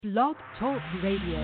Blog Talk Radio.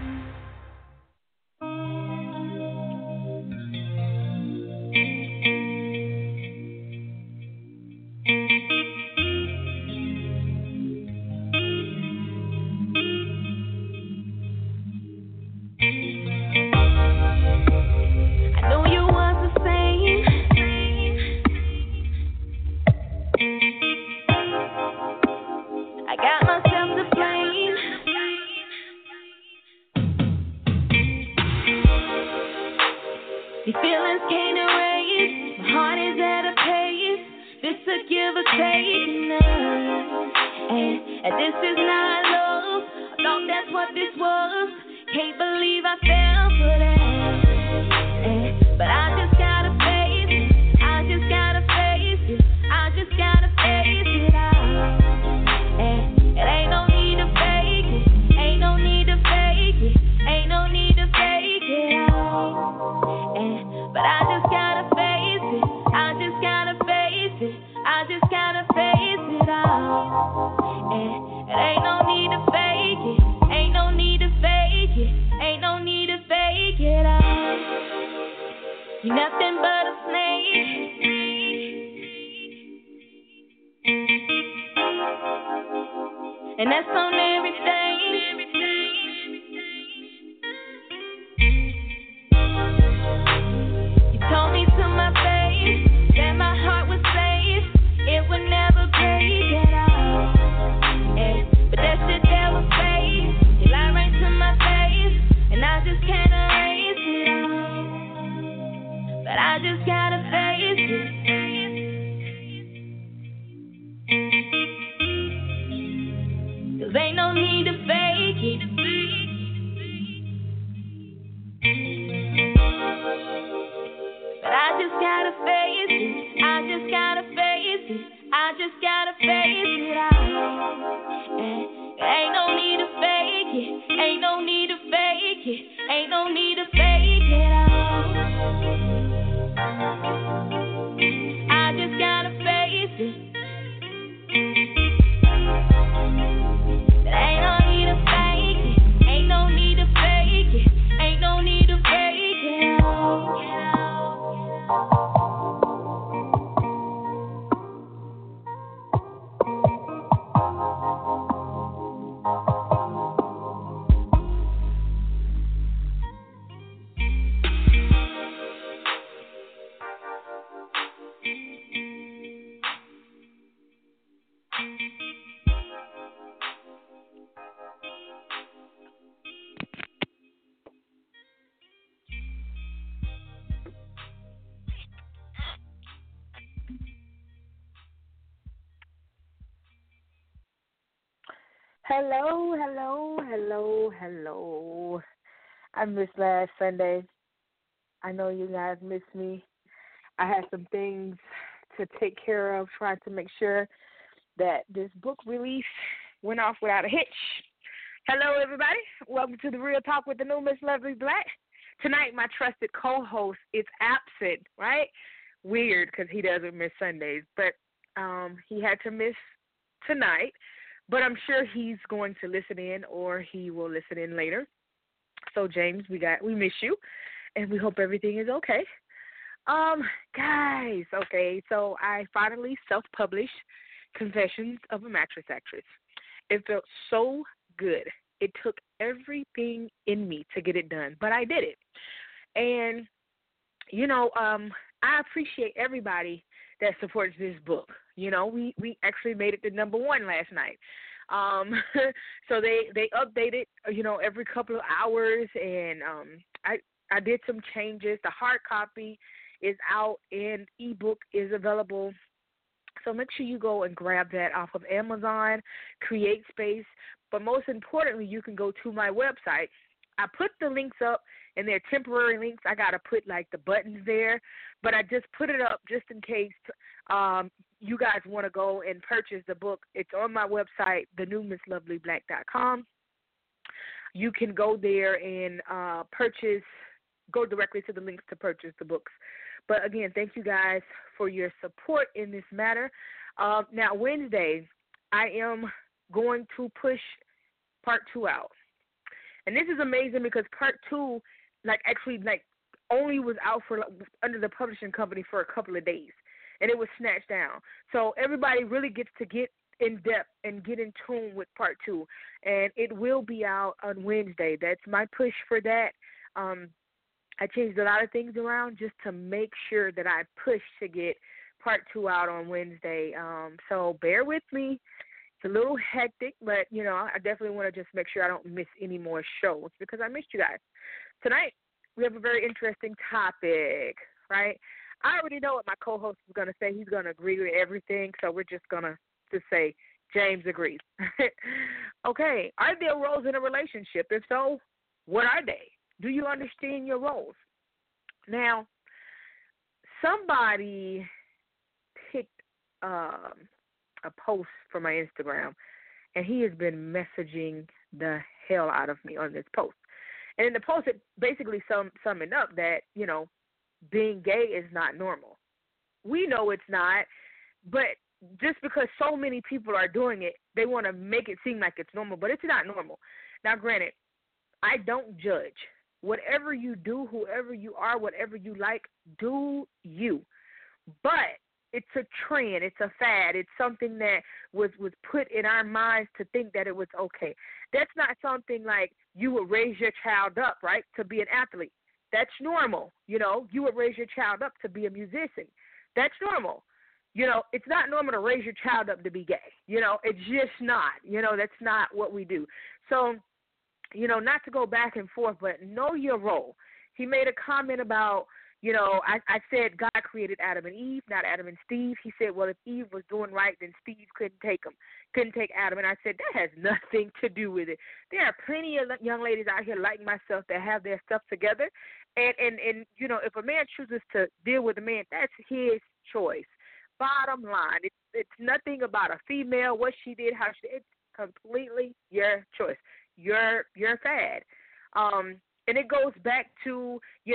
Hello, hello, hello, hello. I missed last Sunday. I know you guys missed me. I had some things to take care of, trying to make sure that this book release went off without a hitch. Hello, everybody. Welcome to The Real Talk with the new Miss Lovely Black. Tonight, my trusted co-host is absent, right? Weird, because he doesn't miss Sundays, but he had to miss tonight. But I'm sure he's going to listen in, or he will listen in later. So, James, we miss you, and we hope everything is okay. Guys, okay, so I finally self-published Confessions of a Mattress Actress. It felt so good. It took everything in me to get it done, but I did it. And, I appreciate everybody that supports this book. We actually made it to number 1 last night. So they update it, every couple of hours, and I did some changes. The hard copy is out, and ebook is available. So make sure you go and grab that off of Amazon, CreateSpace. But most importantly, you can go to my website. I put the links up, and they're temporary links. I got to put, the buttons there. But I just put it up just in case you guys want to go and purchase the book. It's on my website, thenewmisslovely.black.com. You can go there and go directly to the links to purchase the books. But, again, thank you guys for your support in this matter. Now, Wednesday, I am going to push Part 2 out. And this is amazing because Part 2, only was out for under the publishing company for a couple of days, and it was snatched down. So everybody really gets to get in depth and get in tune with Part 2, and it will be out on Wednesday. That's my push for that. I changed a lot of things around just to make sure that I push to get Part 2 out on Wednesday. So bear with me. It's a little hectic, but, I definitely want to just make sure I don't miss any more shows because I missed you guys. Tonight, we have a very interesting topic, right? I already know what my co-host is going to say. He's going to agree with everything, so we're just going to say James agrees. Okay, are there roles in a relationship? If so, what are they? Do you understand your roles? Now, somebody picked a post from my Instagram, and he has been messaging the hell out of me on this post. And in the post, it basically summing up that, being gay is not normal. We know it's not, but just because so many people are doing it, they want to make it seem like it's normal, but it's not normal. Now, granted, I don't judge. Whatever you do, whoever you are, whatever you like, do you. But it's a trend. It's a fad. It's something that was put in our minds to think that it was okay. That's not something like you would raise your child up, right, to be an athlete. That's normal. You would raise your child up to be a musician. That's normal. It's not normal to raise your child up to be gay. It's just not. That's not what we do. So, not to go back and forth, but know your role. He made a comment about, I said God created Adam and Eve, not Adam and Steve. He said, well, if Eve was doing right, then Steve couldn't take Adam. And I said, that has nothing to do with it. There are plenty of young ladies out here like myself that have their stuff together. And if a man chooses to deal with a man, that's his choice. Bottom line, it's nothing about a female, what she did, how she did. It's completely your choice, your fad. And it goes back to,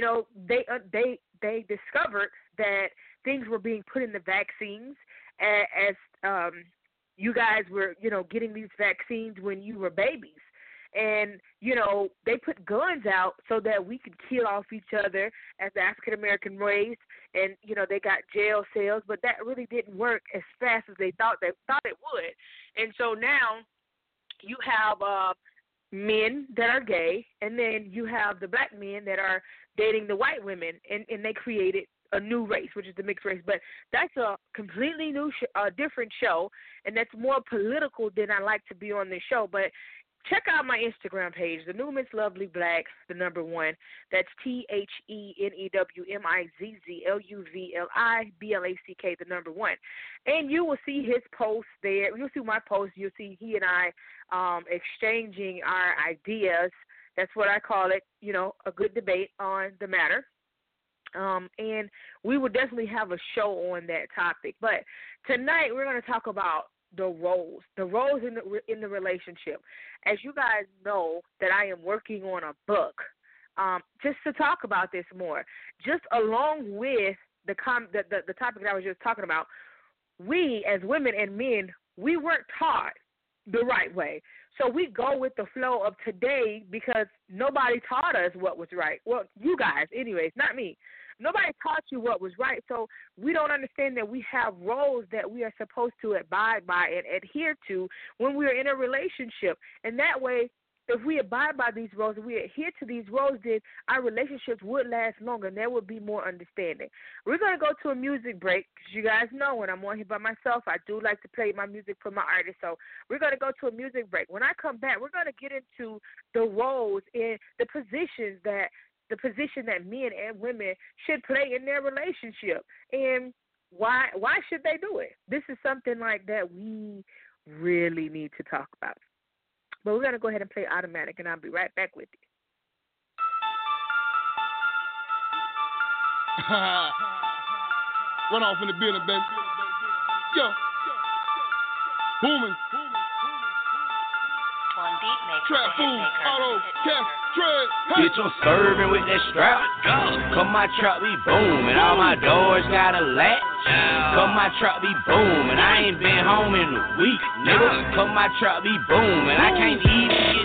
they discovered that things were being put in the vaccines as you guys were, getting these vaccines when you were babies. And, they put guns out so that we could kill off each other as the African-American race. And, they got jail cells, but that really didn't work as fast as they thought it would. And so now you have men that are gay, and then you have the black men that are dating the white women, and they created a new race, which is the mixed race. But that's a completely new, different show, and that's more political than I like to be on this show. But check out my Instagram page, The New Miss Lovely Black, the number 1. That's THENEWMIZZLUVLIBLACK, the number 1. And you will see his post there. You'll see my post. You'll see he and I exchanging our ideas. That's what I call it, a good debate on the matter. And we will definitely have a show on that topic. But tonight we're going to talk about the roles in the relationship. As you guys know, that I am working on a book just to talk about this more, just along with the topic that I was just talking about. We as women and men, we weren't taught the right way. So we go with the flow of today because nobody taught us what was right. Well, you guys, anyways, not me. Nobody taught you what was right, so we don't understand that we have roles that we are supposed to abide by and adhere to when we are in a relationship. And that way, if we abide by these roles, if we adhere to these roles, then our relationships would last longer, and there would be more understanding. We're going to go to a music break, because you guys know when I'm on here by myself, I do like to play my music for my artists. So we're going to go to a music break. When I come back, we're going to get into the roles and the position that men and women should play in their relationship, and why should they do it? This is something like that we really need to talk about. But we're going to go ahead and play Automatic, and I'll be right back with you. Run off in the building, baby. Yo. Booming. Trap food, auto, cash, trade. Bitch, I'm serving with that strap. Come my trap be booming, all my doors got a latch. Come my trap be booming, I ain't been home in a week, nigga. Come my trap be booming, I can't even get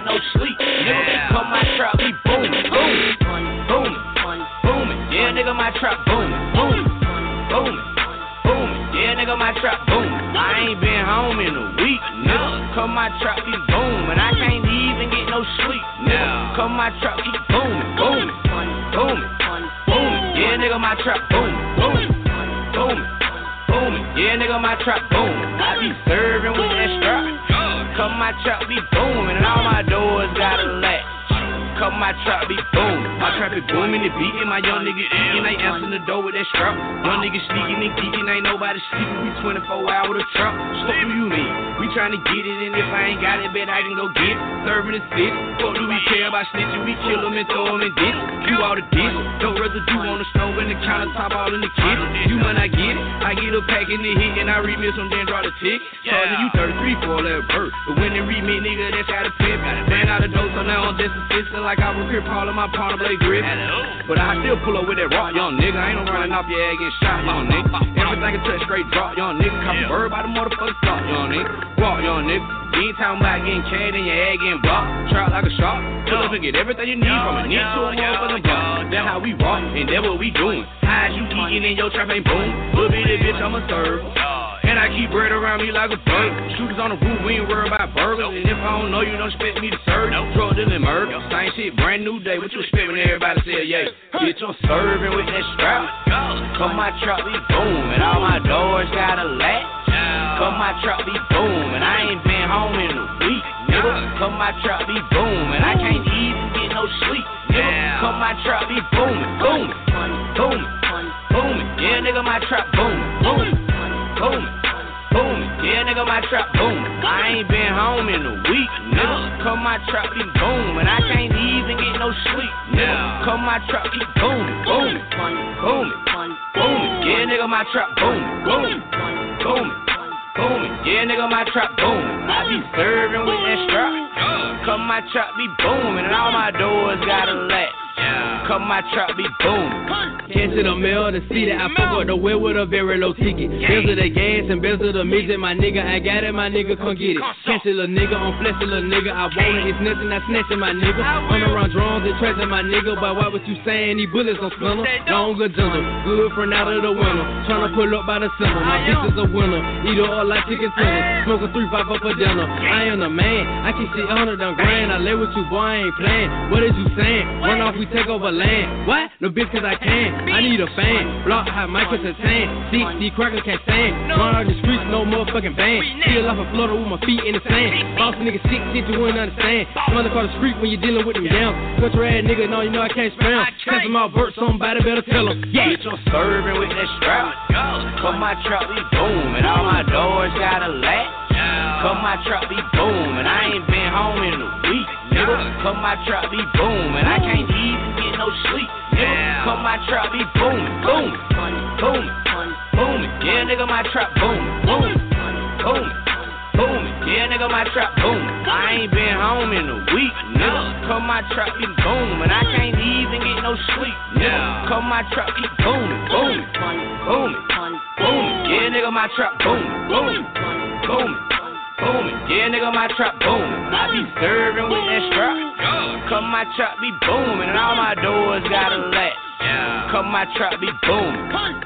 get no sleep, nigga. Come my trap, we booming, booming, booming, booming. Yeah, nigga, my trap booming, booming, booming, booming. Yeah, nigga, my trap booming. I ain't been home in a week, nigga. Come my trap, be booming. I can't even get no sleep, nigga. Come my trap, keep booming, booming, booming, booming. Yeah, nigga, my trap booming, booming, booming, booming. Yeah, nigga, my trap booming. I be serving with that strap. Come my trap be booming, and all my doors got a latch. Come my trap be booming. My trap be booming, it beating. My young nigga eating, ain't answering the door with that strap. Young nigga sneaking and geeking, ain't nobody sleeping. We 24 hours with a trap. So what do you mean? We tryna get it, and if I ain't got it, bet I can go get it. Serving the six. What do we care about snitching? We kill them and throw them in ditch. You all the dish. No residue on the stove and the countertop, all in the kitchen. You might not get it. I get a pack in the hit, and I remix them, then draw the tick. Charging you 33 for that bird. But when they remix, nigga, that's got a pip. Ran out of dope, so now I'm just assisting like I was here, Paul in my partner play grip. But I still pull up with that rock, young nigga. I ain't no running off your egg and shot, young nigga. Everything can touch straight drop, young nigga. Cop a bird by the motherfucking stop, young nigga. Walk, young nigga. You ain't talking about getting carried in your egg getting blocked. Trap like a shark. Pull up and get everything you need from a nigga to a motherfucking block. That's how we walk, and that's what we doing. How you eating in your trap ain't boom. Little bitty bitch, I'ma serve. And I keep bread around me like a bird. Shooters on the roof, we ain't worried about burgers. And if I don't know you, don't expect me to serve. Drug dealing murder. Same shit, brand new day. What you expect when everybody say yay? Bitch, I'm serving with that strap. Come my truck be booming. All my doors got a latch. Come my truck be booming. I ain't been home in a week, nigga. Come my truck be booming. I can't even get no sleep, nigga. Come my truck be booming, booming, booming, booming. Yeah, nigga, my truck booming, booming, booming, booming. Yeah, nigga, my truck booming. I ain't been home in a week, nigga. Come my truck be booming. I can't even get no sleep, nigga. Come my truck keep booming, booming, booming, booming. Yeah, nigga, my truck booming, booming, booming. Booming, yeah, nigga, my trap booming. I be serving with that strap. Come my trap be booming, and all my doors got a latch. Come my trap be booming. Into the mail to see that I fuck up the wheel with a very low ticket. Bills of the gas and bills of the midget, my nigga, I got it, my nigga, come get it. Cancel a nigga, on flesh a little nigga, I want it, it's nothing, I snatching my nigga. On around drones and tracing my nigga, but why was you saying these bullets don't splinter? Long good gentle, good friend out of the winter. Tryna pull up by the symbol, my bitch is a winner. Eat her all like chicken tenders, smoking 3-5 up for dinner. I am the man, I keep shit 100 grand. I lay with you, boy, I ain't playing. What is you saying? Run off, we take over land. What? No bitch, cause I can. I need a fan. Block hot mic with a tan. These crackers can't stand. Run out the streets, no motherfucking van. Feel off a Florida with my feet in the sand. Boss nigga sick shit you wouldn't understand. Mother call the street when you're dealing with them down. Country ass nigga, no, you know I can't spam. Test them out, vert, somebody better tell them. Yeah. Bitch, I'm serving with that strap. Come my truck be booming. All my doors got a latch. Come my truck be booming. I ain't been home in a week, nigga. Come my truck be booming. I can't even get no sleep, nigga. Come my truck be booming, booming, booming, booming. Yeah, nigga, my truck booming, booming, booming, booming. Yeah, nigga, my truck booming. I ain't been home in a week, nigga. Come my truck be booming. I can't even get no sleep, nigga. Come my truck keep booming, booming, booming, booming. Yeah, nigga, my truck booming, booming, booming. Booming, yeah, nigga, my trap booming. I be serving with that strap. Come my trap be booming, and all my doors got a latch. Come my trap be booming.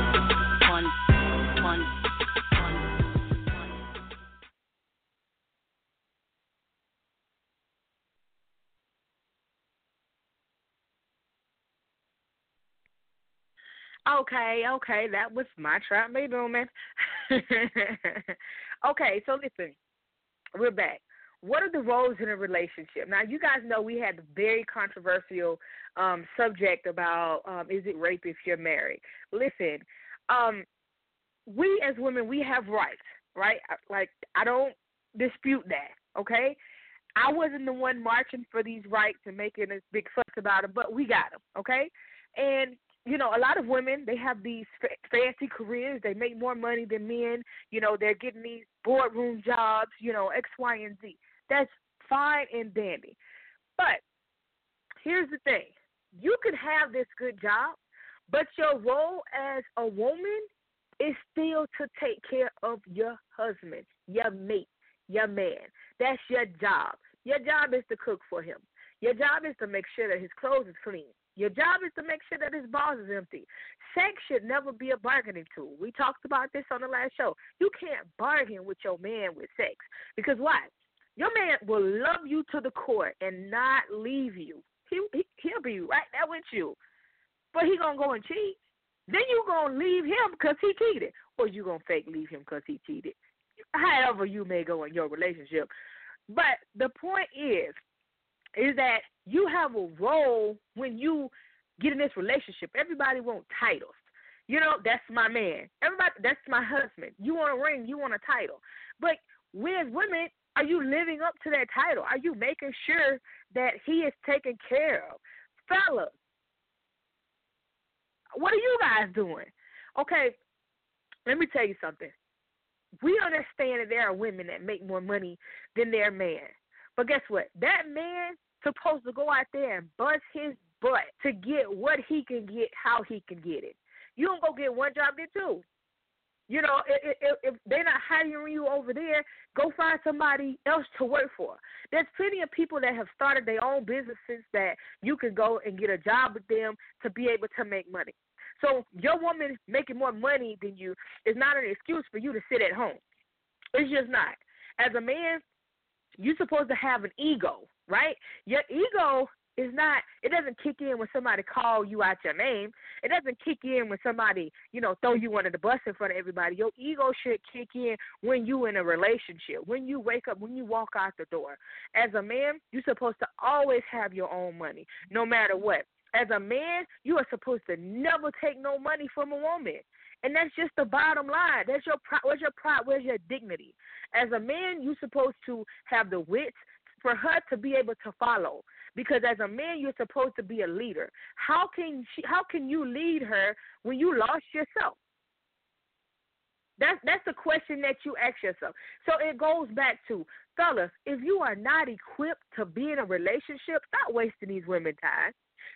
Okay, that was my trap be booming. Okay, so listen, we're back. What are the roles in a relationship? Now, you guys know we had the very controversial subject about is it rape if you're married? Listen, we as women, we have rights, right? Like, I don't dispute that, okay? I wasn't the one marching for these rights and making a big fuss about it, but we got them, okay? And you know, a lot of women, they have these fancy careers. They make more money than men. You know, they're getting these boardroom jobs, you know, X, Y, and Z. That's fine and dandy. But here's the thing. You could have this good job, but your role as a woman is still to take care of your husband, your mate, your man. That's your job. Your job is to cook for him. Your job is to make sure that his clothes is clean. Your job is to make sure that his balls is empty. Sex should never be a bargaining tool. We talked about this on the last show. You can't bargain with your man with sex. Because why? Your man will love you to the core and not leave you. He'll be right there with you. But he going to go and cheat. Then you going to leave him because he cheated. Or you going to fake leave him because he cheated. However you may go in your relationship. But the point is that you have a role when you get in this relationship. Everybody wants titles. You know, that's my man. Everybody, that's my husband. You want a ring, you want a title. But we as women, are you living up to that title? Are you making sure that he is taken care of? Fellas, what are you guys doing? Okay, let me tell you something. We understand that there are women that make more money than their man. But guess what? That man supposed to go out there and bust his butt to get what he can get, how he can get it. You don't go get one job, get two. You know, if they're not hiring you over there, go find somebody else to work for. There's plenty of people that have started their own businesses that you can go and get a job with them to be able to make money. So your woman making more money than you is not an excuse for you to sit at home. It's just not. As a man, you're supposed to have an ego, right? Your ego is not, it doesn't kick in when somebody call you out your name. It doesn't kick in when somebody, throw you under the bus in front of everybody. Your ego should kick in when you in a relationship, when you wake up, when you walk out the door. As a man, you're supposed to always have your own money, no matter what. As a man, you are supposed to never take no money from a woman. And that's just the bottom line. That's your pride. Where's your pride? Where's your dignity? As a man, you're supposed to have the wits for her to be able to follow. Because as a man, you're supposed to be a leader. How can you lead her when you lost yourself? That's the question that you ask yourself. So it goes back to, fellas, if you are not equipped to be in a relationship, stop wasting these women's time.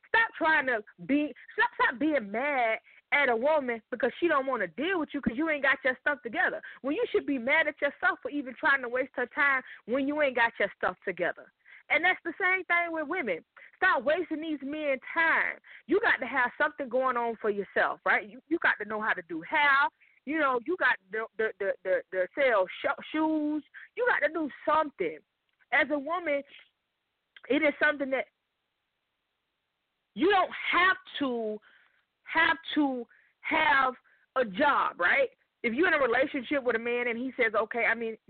Stop being mad at a woman because she don't want to deal with you because you ain't got your stuff together. When you should be mad at yourself for even trying to waste her time when you ain't got your stuff together. And that's the same thing with women. Stop wasting these men time. You got to have something going on for yourself, right? You got to know how to do hair. You got the sell shoes. You got to do something. As a woman, it is something that you don't have to have a job, right? If you're in a relationship with a man and he says, okay,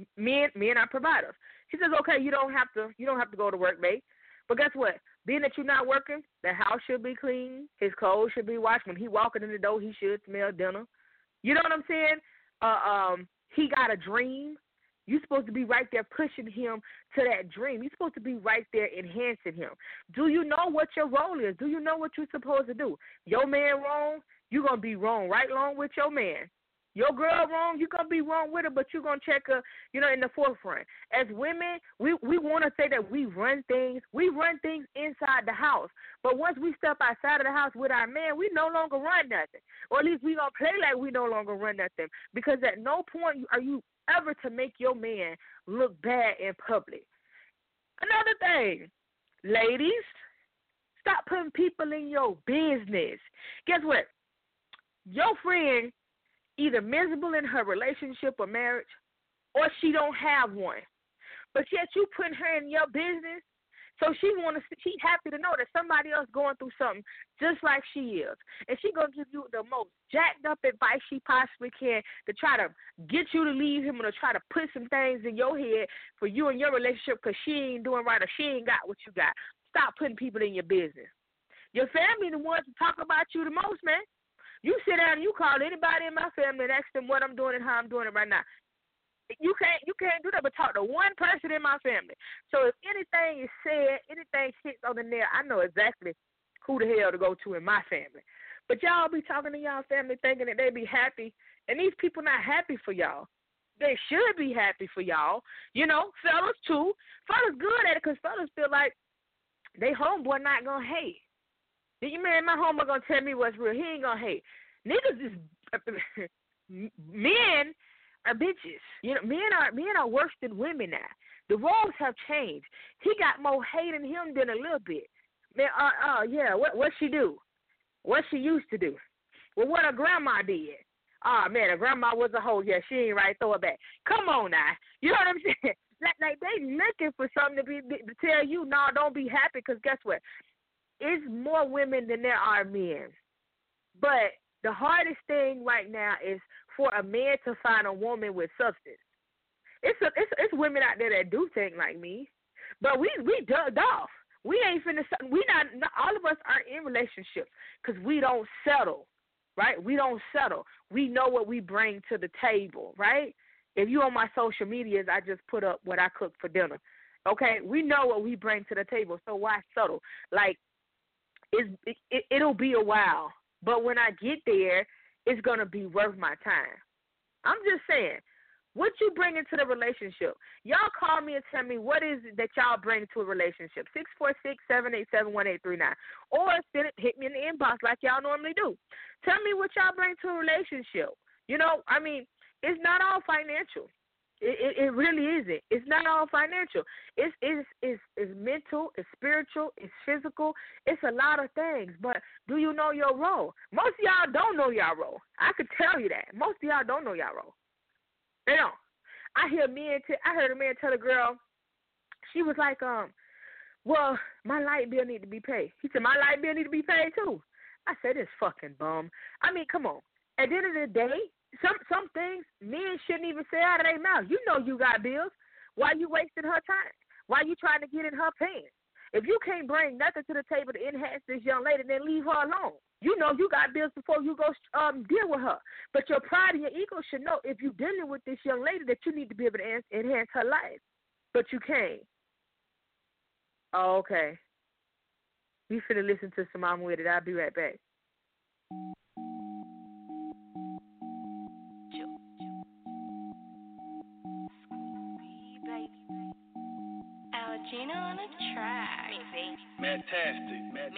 men are providers. He says, okay, you don't have to go to work, babe. But guess what? Being that you're not working, the house should be clean. His clothes should be washed. When he walking in the door, he should smell dinner. You know what I'm saying? He got a dream. You're supposed to be right there pushing him to that dream. You're supposed to be right there enhancing him. Do you know what your role is? Do you know what you're supposed to do? Your man wrong, you're going to be wrong right along with your man. Your girl wrong, you're going to be wrong with her, but you're going to check her, in the forefront. As women, we want to say that we run things. We run things inside the house. But once we step outside of the house with our man, we no longer run nothing. Or at least we going to play like we no longer run nothing. Because at no point are you ever to make your man look bad in public. Another thing, ladies, stop putting people in your business. Guess what? Your friend either miserable in her relationship or marriage, or she don't have one. But yet you putting her in your business, so she's happy to know that somebody else going through something just like she is. And she going to give you the most jacked up advice she possibly can to try to get you to leave him or to try to put some things in your head for you and your relationship because she ain't doing right or she ain't got what you got. Stop putting people in your business. Your family the ones to talk about you the most, man. You sit down and you call anybody in my family and ask them what I'm doing and how I'm doing it right now. You can't do that but talk to one person in my family. So if anything is said, anything hits on the nail, I know exactly who the hell to go to in my family. But y'all be talking to y'all family thinking that they be happy, and these people not happy for y'all. They should be happy for y'all. Fellas too. Fellas good at it because fellas feel like they homeboy not going to hate. Man, my homeboy going to tell me what's real. He ain't going to hate. Niggas is men are bitches. Men are worse than women now. The roles have changed. He got more hate in him than a little bit. Man, yeah, what she do? What she used to do? Well, what her grandma did? Man, her grandma was a hoe. Yeah, she ain't right. Throw it back. Come on now. You know what I'm saying? Like they looking for something to tell you, no, don't be happy, because guess what? It's more women than there are men. But the hardest thing right now is for a man to find a woman with substance. It's women out there that do think like me, but we ducked off. We ain't finna. We not all of us aren't in relationships because we don't settle, right? We don't settle. We know what we bring to the table, right? If you on my social medias, I just put up what I cook for dinner. Okay, we know what we bring to the table, so why settle? Like, it'll be a while, but when I get there, it's gonna be worth my time. I'm just saying. What you bring into the relationship? Y'all call me and tell me what is it that y'all bring to a relationship. 646-787-1839. Or hit me in the inbox like y'all normally do. Tell me what y'all bring to a relationship. You know, I mean, it's not all financial. It really isn't. It's not all financial. It's mental, it's spiritual, it's physical. It's a lot of things. But do you know your role? Most of y'all don't know y'all role. I could tell you that. Most of y'all don't know y'all role. They don't. I heard a man tell a girl, she was like, well, my light bill need to be paid. He said, my light bill need to be paid too. I said, this fucking bum. I mean, come on. At the end of the day, some things men shouldn't even say out of their mouth. You know you got bills. Why you wasting her time? Why you trying to get in her pants? If you can't bring nothing to the table to enhance this young lady, then leave her alone. You know you got bills before you go deal with her. But your pride and your ego should know if you're dealing with this young lady that you need to be able to enhance her life. But you can't. Oh, okay. We finna listen to some I'm With It. I'll be right back. Gina on a track. Fantastic.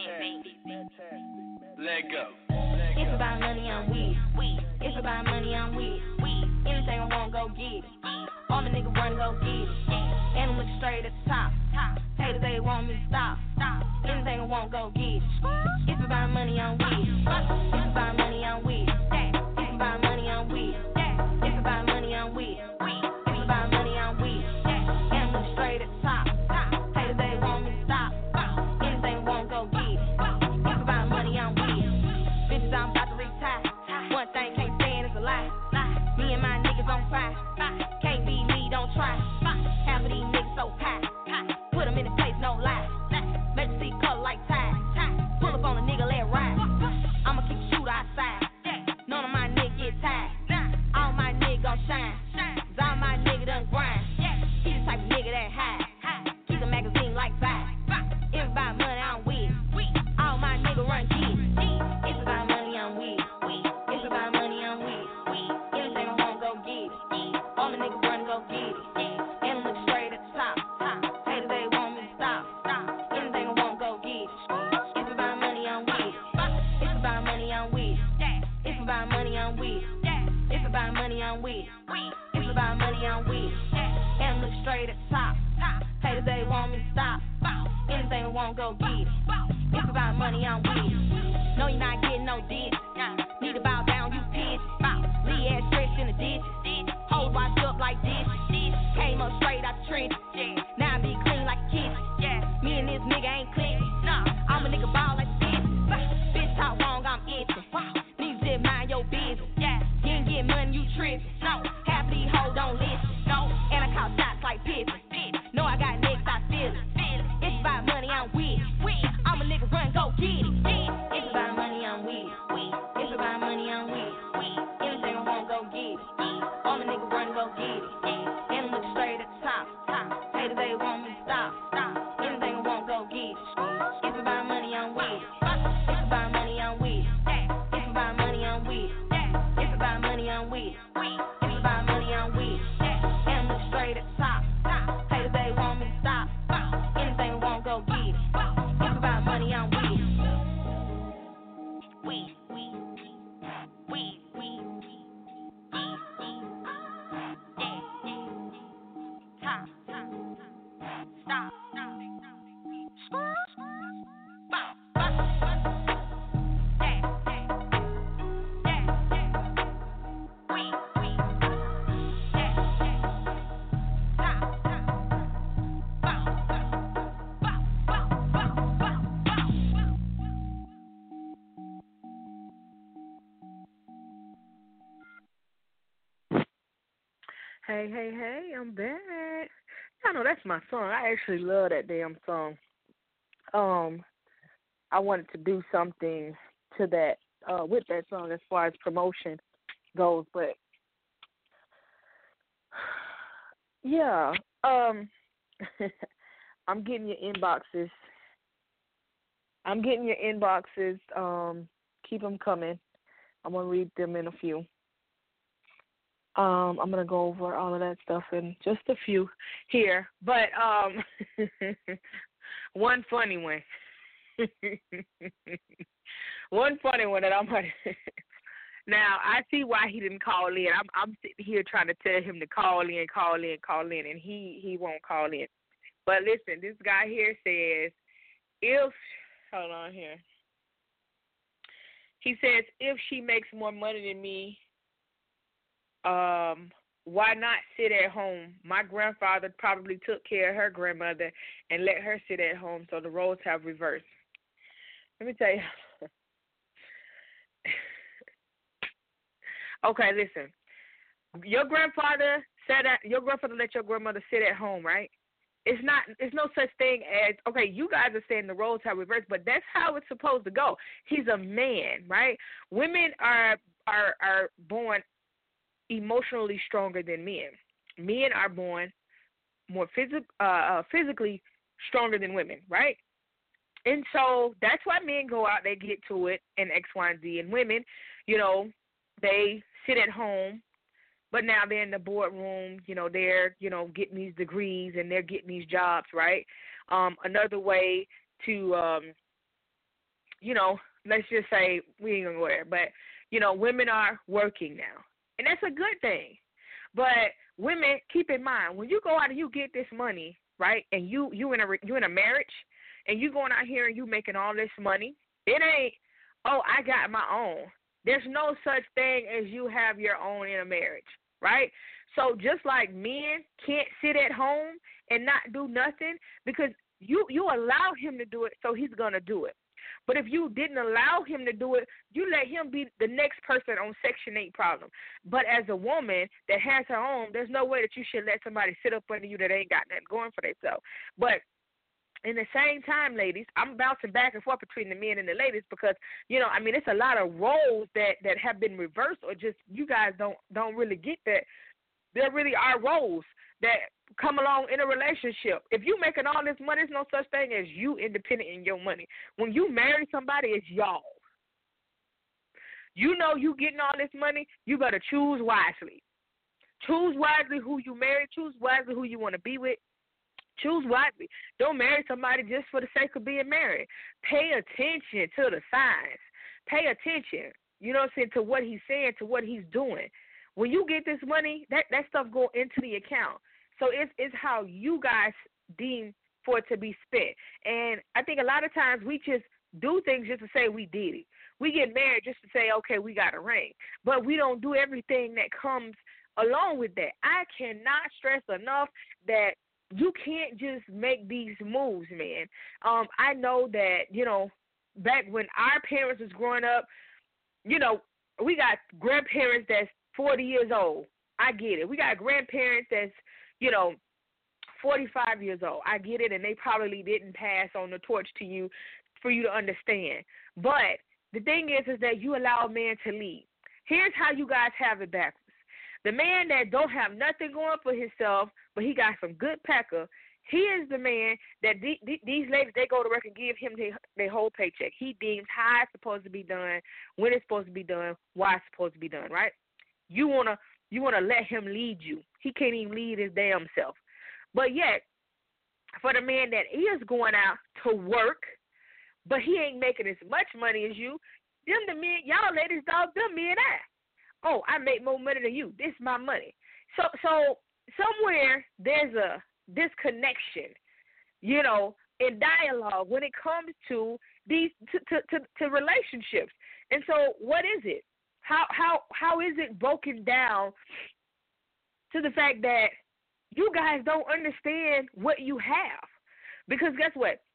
Let go. If about money, I'm weed. If about money, I'm weed. Anything I want, go get it. All the niggas run, go get it. And I'm looking straight at the top. Haters, they want me to stop. Anything I want, go get it. If about money, I'm weed. If about money, I'm weed. If about money, I'm weed. If about money, I'm weed. If about money, I'm weed. And I'm looking straight at the top. Haters, they want me to stop. Anything I want, go get it. If about money, I'm weed. Bitches, I'm about to retire. One thing can't stand is a lie. Me and my niggas on fire. Can't be me, don't try. Half of these niggas so high. Put them in the place, no lie. Make you see color like tide. Pull up on a nigga, let ride. I'ma keep the shooter outside. None of my niggas get tired. All my niggas gon' shine. Cause all my niggas done grind. He the type of nigga that high. Keep the magazine like vibe. If about money, I'm with it. All my niggas run kids. If about money, I'm with it. If about money, I'm with it. Anything I want, go get it. All the niggas run, go get it. And look straight at the top. Haters, they want me to stop. Anything I want, go get it. If about money, I'm with it. If about money, I'm with it. If about money, I'm with it. If about money, I'm with it. If about money, I'm with it. And look straight at the top. Haters, they want me to stop. Anything I want, go get it. If about money, I'm with it. No, you're not getting no dick. Need to bow down, you bitch. Lee ass stretched in the ditch. Hoes washed up like this. Came up straight out the trench. Now I be clean like a kid. Me and this nigga ain't clicking. I'm a nigga ball like a bitch. Bitch talk wrong, I'm itching. Niggas just mind your business. You ain't get money, you tripping. Half of these hoes don't listen. And I call shots like Pippin. No, I got niggas, I feel it. It's about money, I'm with it. I'm a nigga run, go get it. It's about money, I'm with it. It's about money, I'm with it. Hey, hey, hey, I'm back. I know that's my song. I actually love that damn song. I wanted to do something to that, with that song as far as promotion goes, but yeah, I'm getting your inboxes. I'm getting your inboxes. Keep them coming. I'm gonna read them in a few. I'm gonna go over all of that stuff in just a few here, but one funny one. One funny one that I'm gonna. Now I see why he didn't call in. I'm sitting here trying to tell him to call in, and he won't call in. But listen, this guy here says if hold on here. He says if she makes more money than me, why not sit at home? My grandfather probably took care of her grandmother and let her sit at home, so the roles have reversed. Let me tell you. Okay, listen. Your grandfather let your grandmother sit at home, right? It's no such thing as, okay, you guys are saying the roles have reversed, but that's how it's supposed to go. He's a man, right? Women are born emotionally stronger than men. Men are born more physically stronger than women, right? And so that's why men go out, they get to it, and X, Y, and Z. And women, they sit at home, but now they're in the boardroom, they're, getting these degrees and they're getting these jobs, right? Another way to, let's just say, we ain't going to go there, but, women are working now. And that's a good thing. But women, keep in mind, when you go out and you get this money, right, and you in a marriage, and you going out here and you making all this money, it ain't, oh, I got my own. There's no such thing as you have your own in a marriage, right? So just like men can't sit at home and not do nothing because you allow him to do it, so he's going to do it. But if you didn't allow him to do it, you let him be the next person on Section 8 problem. But as a woman that has her own, there's no way that you should let somebody sit up under you that ain't got nothing going for themselves. But in the same time, ladies, I'm bouncing back and forth between the men and the ladies because, it's a lot of roles that have been reversed or just you guys don't really get that. There really are roles that come along in a relationship. If you making all this money, there's no such thing as you independent in your money. When you marry somebody, it's y'all. You getting all this money, you better choose wisely. Choose wisely who you marry. Choose wisely who you want to be with. Choose wisely. Don't marry somebody just for the sake of being married. Pay attention to the signs. Pay attention, to what he's saying, to what he's doing. When you get this money, that stuff go into the account. So it's how you guys deem for it to be spent. And I think a lot of times we just do things just to say we did it. We get married just to say, okay, we got a ring. But we don't do everything that comes along with that. I cannot stress enough that you can't just make these moves, man. I know that, back when our parents was growing up, we got grandparents that's 40 years old. I get it. We got grandparents that's, 45 years old. I get it, and they probably didn't pass on the torch to you for you to understand. But the thing is that you allow a man to lead. Here's how you guys have it backwards. The man that don't have nothing going for himself, but he got some good pecker, he is the man that these ladies, they go to work and give him their whole paycheck. He deems how it's supposed to be done, when it's supposed to be done, why it's supposed to be done, right? You wanna let him lead you. He can't even lead his damn self. But yet, for the man that is going out to work, but he ain't making as much money as you, them the men, y'all ladies, dog, them men oh, I make more money than you. This is my money. So somewhere there's a disconnection, in dialogue when it comes to these to relationships. And so what is it? How is it broken down to the fact that you guys don't understand what you have? Because guess what?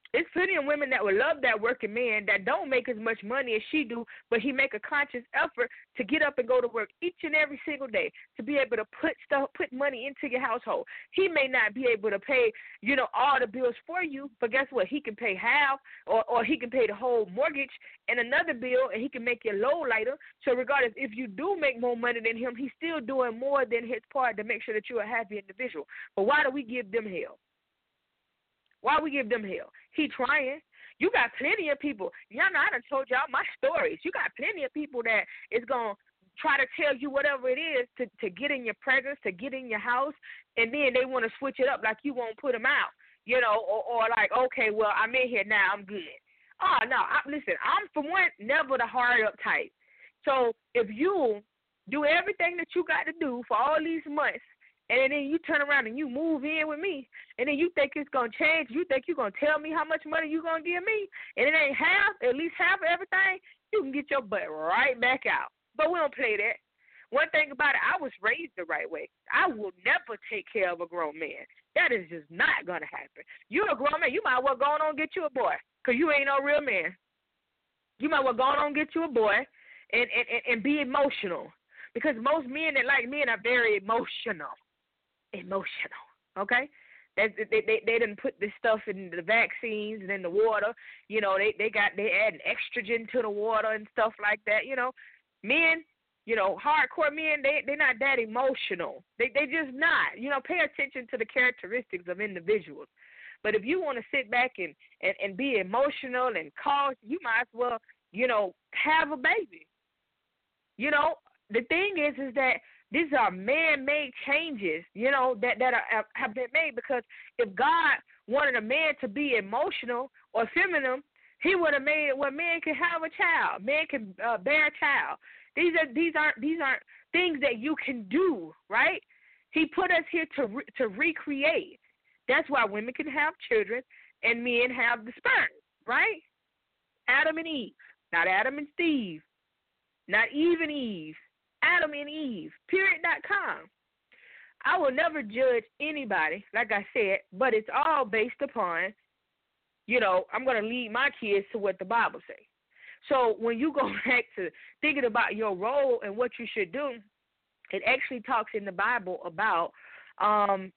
There's plenty of women that would love that working man that don't make as much money as she do, but he make a conscious effort to get up and go to work each and every single day to be able to put money into your household. He may not be able to pay, all the bills for you, but guess what? He can pay half, or he can pay the whole mortgage and another bill, and he can make your load lighter. So regardless, if you do make more money than him, he's still doing more than his part to make sure that you're a happy individual. But why do we give them hell? Why we give them hell? He trying. You got plenty of people. Y'all know I done told y'all my stories. You got plenty of people that is going to try to tell you whatever it is to get in your presence, to get in your house, and then they want to switch it up like you won't put them out, or like, okay, well, I'm in here now, I'm good. Oh, no, listen, I'm, for one, never the hard up type. So if you do everything that you got to do for all these months, and then you turn around and you move in with me, and then you think it's going to change, you think you're going to tell me how much money you're going to give me, and it ain't at least half of everything, you can get your butt right back out. But we don't play that. One thing about it, I was raised the right way. I will never take care of a grown man. That is just not going to happen. You're a grown man. You might as well go on and get you a boy, because you ain't no real man. You might as well go on and get you a boy and be emotional, because most men that like men are very emotional. Okay? They didn't put this stuff in the vaccines and in the water. They add estrogen to the water and stuff like that. Men, hardcore men, they're not that emotional. They just not. Pay attention to the characteristics of individuals. But if you want to sit back and be emotional and cause, you might as well, have a baby. The thing is that these are man-made changes, that have been made, because if God wanted a man to be emotional or feminine, he would have made it where man can have a child, man can bear a child. These aren't things that you can do, right? He put us here to recreate. That's why women can have children and men have the sperm, right? Adam and Eve, not Adam and Steve, not Eve and Eve. Adam and Eve, period.com. I will never judge anybody, like I said, but it's all based upon, I'm going to lead my kids to what the Bible says. So when you go back to thinking about your role and what you should do, it actually talks in the Bible about having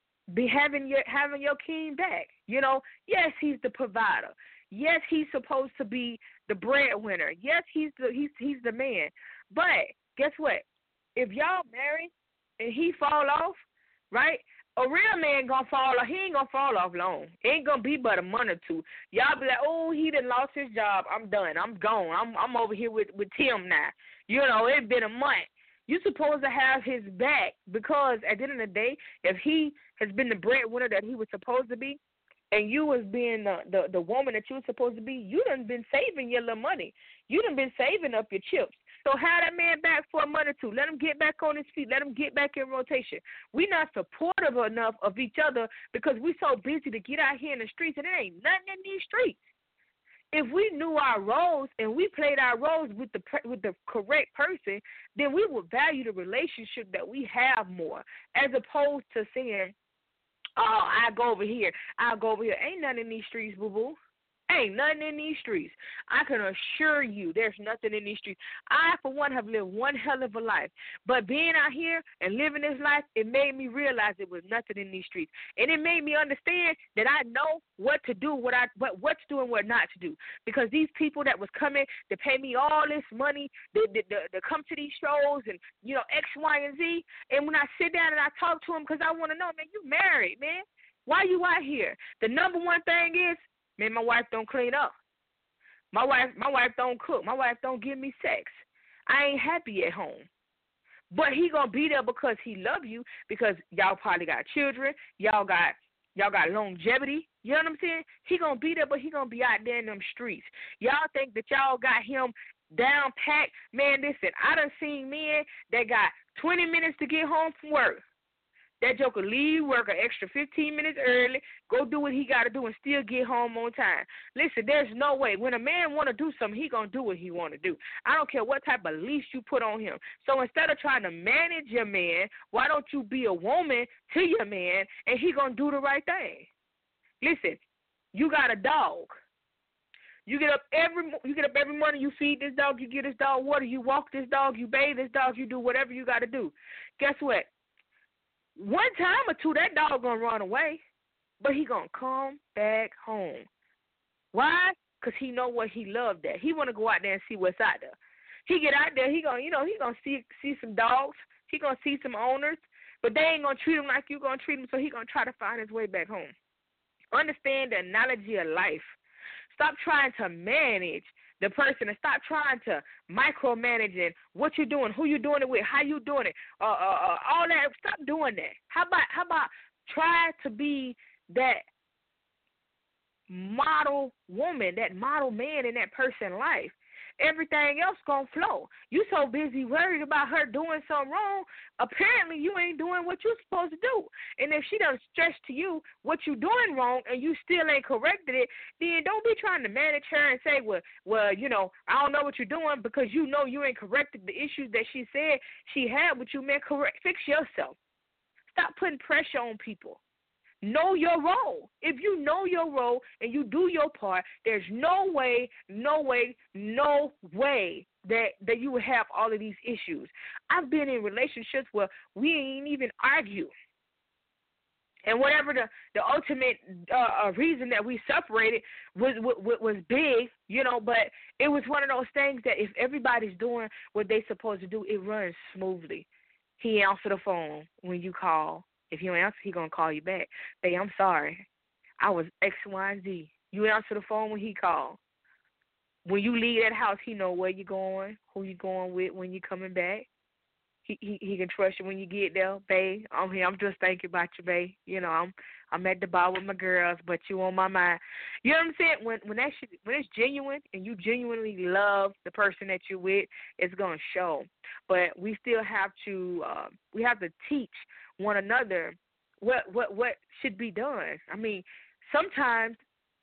your king back. Yes, he's the provider. Yes, he's supposed to be the breadwinner. Yes, he's the man. But guess what? If y'all married and he fall off, right, a real man gonna fall off. He ain't gonna fall off long. It ain't gonna be but a month or two. Y'all be like, oh, he done lost his job. I'm done. I'm gone. I'm over here with Tim now. It's been a month. You're supposed to have his back, because at the end of the day, if he has been the breadwinner that he was supposed to be, and you was being the woman that you were supposed to be, you done been saving your little money. You done been saving up your chips. So have that man back for a month or two. Let him get back on his feet. Let him get back in rotation. We're not supportive enough of each other because we're so busy to get out here in the streets, and there ain't nothing in these streets. If we knew our roles and we played our roles with the correct person, then we would value the relationship that we have more, as opposed to saying, oh, I'll go over here. Ain't nothing in these streets, boo-boo. Ain't nothing in these streets. I can assure you there's nothing in these streets. I, for one, have lived one hell of a life. But being out here and living this life, it made me realize there was nothing in these streets. And it made me understand that I know what to do, what to do and what not to do. Because these people that was coming to pay me all this money, to come to these shows and, X, Y, and Z. And when I sit down and I talk to them, because I want to know, man, you married, man. Why you out here? The number one thing is, man, my wife don't clean up. My wife don't cook. My wife don't give me sex. I ain't happy at home. But he gonna be there because he love you, because y'all probably got children. Y'all got longevity. You know what I'm saying? He gonna be there, but he gonna be out there in them streets. Y'all think that y'all got him down packed? Man, listen, I done seen men that got 20 minutes to get home from work. That joker leave work an extra 15 minutes early, go do what he got to do, and still get home on time. Listen, there's no way. When a man want to do something, he going to do what he want to do. I don't care what type of leash you put on him. So instead of trying to manage your man, why don't you be a woman to your man, and he going to do the right thing? Listen, you got a dog. You get up every morning. You feed this dog. You give this dog water. You walk this dog. You bathe this dog. You do whatever you got to do. Guess what? One time or two, that dog gonna run away, but he gonna come back home. Why? Because he know what he loved at. He want to go out there and see what's out there. He get out there, he gonna see some dogs. He gonna see some owners, but they ain't gonna treat him like you gonna treat him. So he gonna try to find his way back home. Understand the analogy of life. Stop trying to manage the person and stop trying to micromanage what you're doing, who you're doing it with, how you doing it, all that. Stop doing that. How about try to be that model woman, that model man in that person's life. Everything else gonna flow. You so busy worried about her doing something wrong, apparently you ain't doing what you're supposed to do. And if she done stress to you what you doing wrong and you still ain't corrected it, then don't be trying to manage her and say, well, I don't know what you're doing, because you know you ain't corrected the issues that she said she had with you, man. Fix yourself. Stop putting pressure on people. Know your role. If you know your role and you do your part, there's no way that you would have all of these issues. I've been in relationships where we ain't even argue. And whatever the ultimate reason that we separated was big, but it was one of those things that if everybody's doing what they're supposed to do, it runs smoothly. He answered the phone when you call. If you don't answer, he going to call you back. Hey, I'm sorry. I was X, Y, and Z. You answer the phone when he called. When you leave that house, he know where you're going, who you're going with, when you're coming back. He can trust you when you get there. Babe, I'm here. I'm just thinking about you, babe. I'm at the bar with my girls, but you on my mind. You know what I'm saying? When it's genuine and you genuinely love the person that you're with, it's going to show. But we still have to teach one another what should be done. I mean, sometimes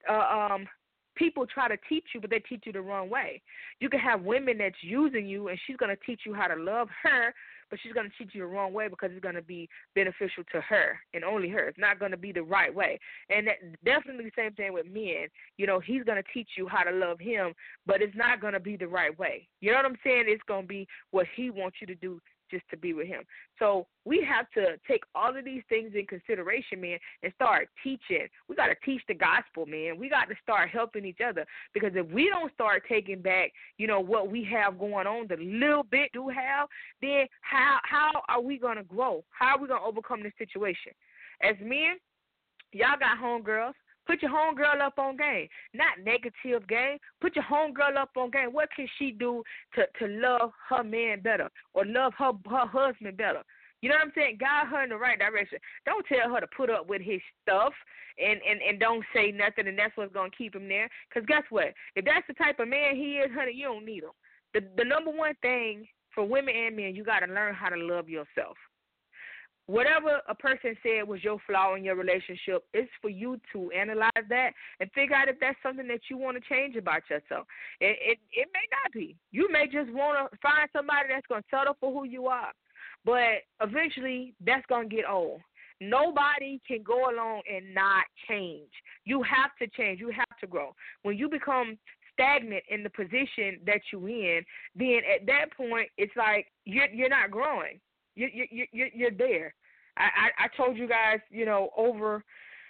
people try to teach you, but they teach you the wrong way. You can have women that's using you, and she's going to teach you how to love her, but she's going to teach you the wrong way because it's going to be beneficial to her and only her. It's not going to be the right way. And that, definitely the same thing with men. He's going to teach you how to love him, but it's not going to be the right way. You know what I'm saying? It's going to be what he wants you to do just to be with him. So we have to take all of these things in consideration, man, and start teaching. We got to teach the gospel, man. We got to start helping each other, because if we don't start taking back, what we have going on, the little bit do have, then how are we going to grow? How are we going to overcome this situation? As men, y'all got homegirls. Put your homegirl up on game, not negative game. Put your homegirl up on game. What can she do to love her man better or love her husband better? You know what I'm saying? Guide her in the right direction. Don't tell her to put up with his stuff and don't say nothing, and that's what's going to keep him there. Because guess what? If that's the type of man he is, honey, you don't need him. The number one thing for women and men, you got to learn how to love yourself. Whatever a person said was your flaw in your relationship, it's for you to analyze that and figure out if that's something that you want to change about yourself. It may not be. You may just want to find somebody that's going to settle for who you are. But eventually, that's going to get old. Nobody can go along and not change. You have to change. You have to grow. When you become stagnant in the position that you're in, then at that point, it's like you're not growing. You're there. I told you guys, over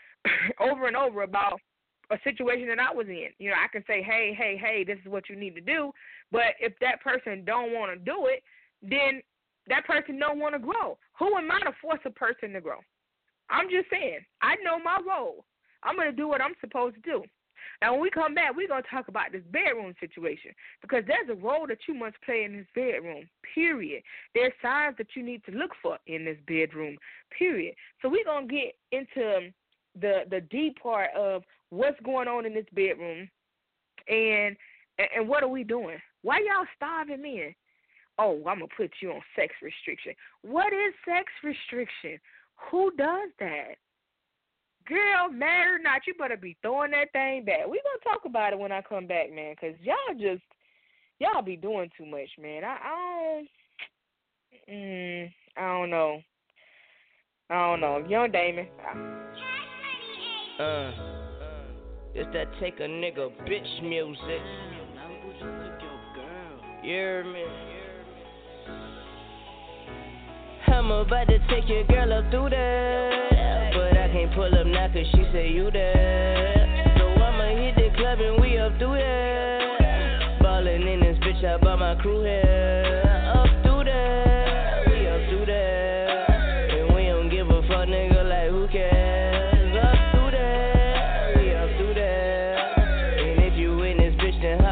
and over about a situation that I was in. I can say, hey, this is what you need to do. But if that person don't want to do it, then that person don't want to grow. Who am I to force a person to grow? I'm just saying, I know my role. I'm going to do what I'm supposed to do. Now, when we come back, we're going to talk about this bedroom situation, because there's a role that you must play in this bedroom, period. There's signs that you need to look for in this bedroom, period. So we're going to get into the deep part of what's going on in this bedroom and what are we doing? Why y'all starving men? Oh, I'm going to put you on sex restriction. What is sex restriction? Who does that? Girl, mad or not, you better be throwing that thing back. We're going to talk about it when I come back, man, because y'all be doing too much, man. I don't know. Young Damon. It's that take a nigga bitch music. You hear me? I'm about to take your girl up through there, but I can't pull up now cause she say you there. So I'ma hit the club and we up through there. Ballin' in this bitch, I bought my crew here. Up through there, we up through there. And we don't give a fuck, nigga, like who cares? Up through there, we up through there. And if you in this bitch, then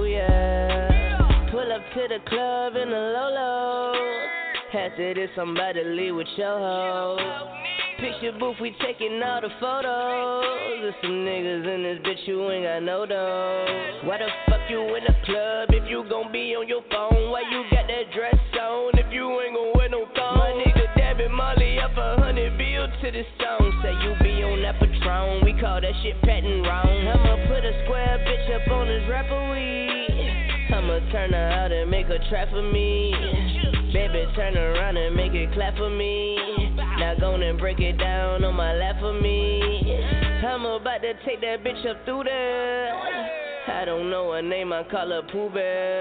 hallelujah. Pull up to the club in the Lolo. After this, I'm about to leave with your hoe. Picture booth, we taking all the photos. There's some niggas in this bitch, you ain't got no dough. Why the fuck you in the club if you gon' be on your phone? Why you got that dress on if you ain't gon' wear no thong? My nigga dabbing Molly up 100 bills to this song. Say you be on that Patron, we call that shit patting wrong. I'ma put a square bitch up on this rapper weed. I'ma turn her out and make her trap for me. Baby, turn around and make it clap for me. Now go and break it down on my lap for me. I'm about to take that bitch up through there. I don't know her name, I call her Pooh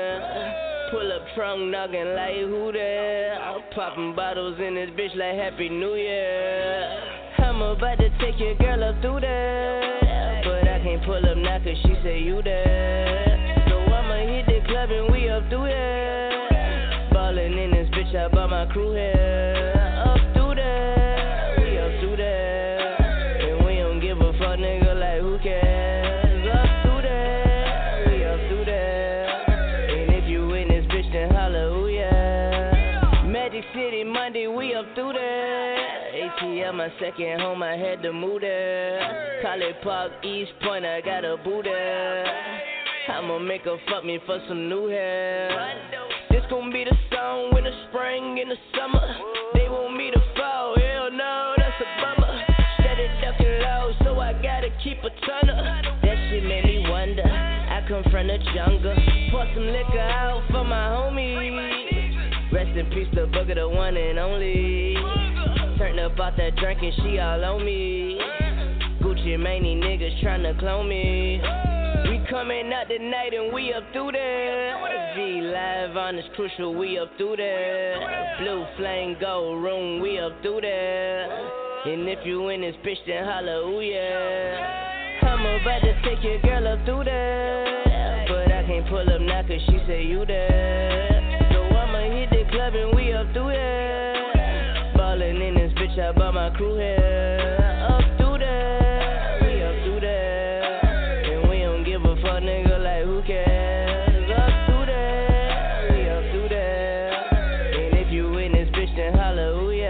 Bear. Pull up trunk knocking like who there? I'm popping bottles in this bitch like Happy New Year. I'm about to take your girl up through there, but I can't pull up now cause she say you there. So I'ma hit the club and we up through there. Ballin' in this bitch, I bought my crew here. Up through there, we up through there. And we don't give a fuck, nigga, like who cares? Up through there, we up through there. And if you in this bitch, then hallelujah. Magic City, Monday, we up through there. ATL, my second home, I had to move there. College Park, East Point, I got a boo there. I'ma make her fuck me for some new hair. This gon' be the song in the spring, in the summer. They want me to fall, hell no, that's a bummer. Steady ducking low, so I gotta keep a ton of. That shit made me wonder, I come from the jungle. Pour some liquor out for my homie. Rest in peace, the booger, the one and only. Turned up out that drink and she all on me. Gucci Mane, niggas tryna clone me. We coming out tonight and we up through there. V live on this crucial, we up through there. Blue flame gold room, we up through there. And if you in this bitch, then hallelujah. I'm about to take your girl up through there, but I can't pull up now cause she say you there. So I'ma hit the club and we up through there. Ballin' in this bitch, I bought my crew here. Up through there, we up through there. And we don't give a fuck, nigga, like who cares? Up through there, we up through there. And if you in this bitch, then hallelujah.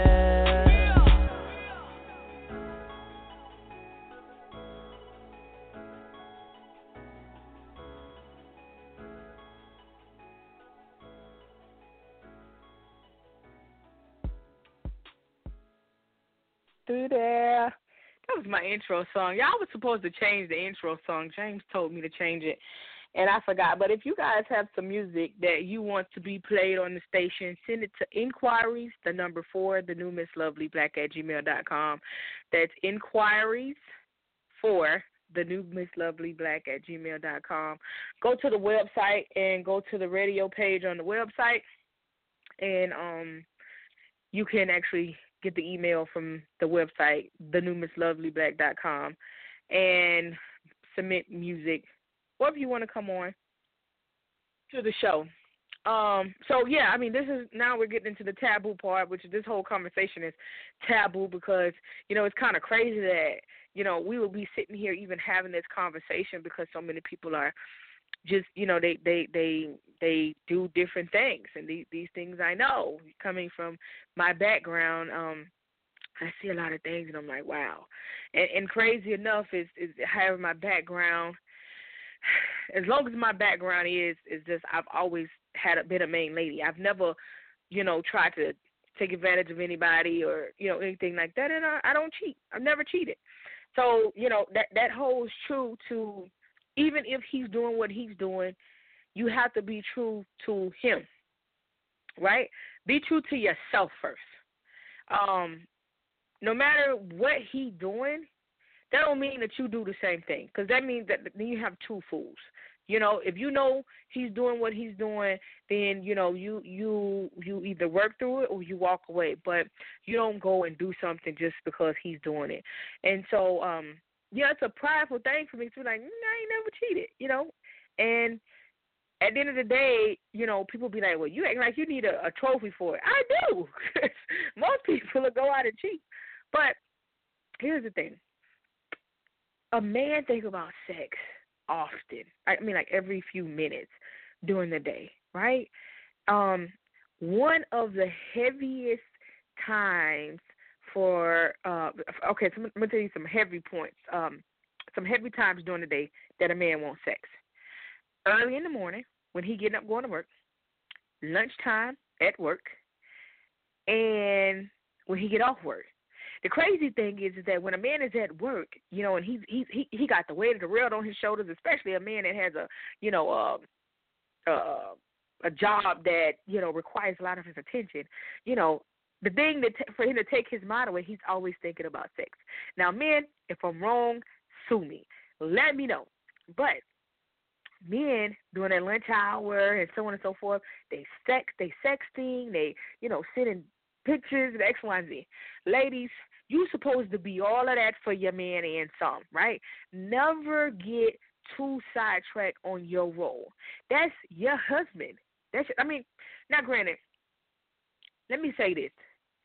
Through there. That was my intro song. Y'all was supposed to change the intro song. James told me to change it, and I forgot. But if you guys have some music that you want to be played on the station, send it to inquiries, the number 4, the new Miss Lovely Black at gmail.com. That's inquiries 4, the new Miss Lovely Black at gmail.com. Go to the website and go to the radio page on the website, and you can actually get the email from the website, thenewmisslovely.black.com, and submit music, or if you want to come on to the show. So yeah, I mean, this is, now we're getting into the taboo part, which this whole conversation is taboo because, you know, it's kind of crazy that, you know, we will be sitting here even having this conversation because so many people are just, you know, they do different things, and these things I know. Coming from my background, I see a lot of things, and I'm like, wow. And crazy enough is having my background. As long as my background is just, I've always been a main lady. I've never, you know, tried to take advantage of anybody or, you know, anything like that, and I don't cheat. I've never cheated. So, you know, that holds true to, even if he's doing what he's doing, you have to be true to him, right? Be true to yourself first. No matter what he's doing, that don't mean that you do the same thing, because that means that then you have two fools. You know, if you know he's doing what he's doing, then you either work through it or you walk away. But you don't go and do something just because he's doing it. And so, it's a prideful thing for me to be like, I ain't never cheated, And at the end of the day, people be like, well, you act like you need a trophy for it. I do. Most people will go out and cheat. But here's the thing. A man thinks about sex often. I mean, like every few minutes during the day, right? One of the heaviest times for okay, so I'm going to tell you some heavy points, some heavy times during the day that a man wants sex. Early in the morning when he getting up going to work, lunchtime at work, and when he get off work. The crazy thing is that when a man is at work, and he got the weight of the world on his shoulders, especially a man that has a job that requires a lot of his attention. The thing for him to take his mind away, he's always thinking about sex. Now, men, if I'm wrong, sue me. Let me know. But men during their lunch hour and so on and so forth, they sexting, they sending pictures of X, Y, and Z. Ladies, you supposed to be all of that for your man and some, right? Never get too sidetracked on your role. That's your husband. Now granted, let me say this.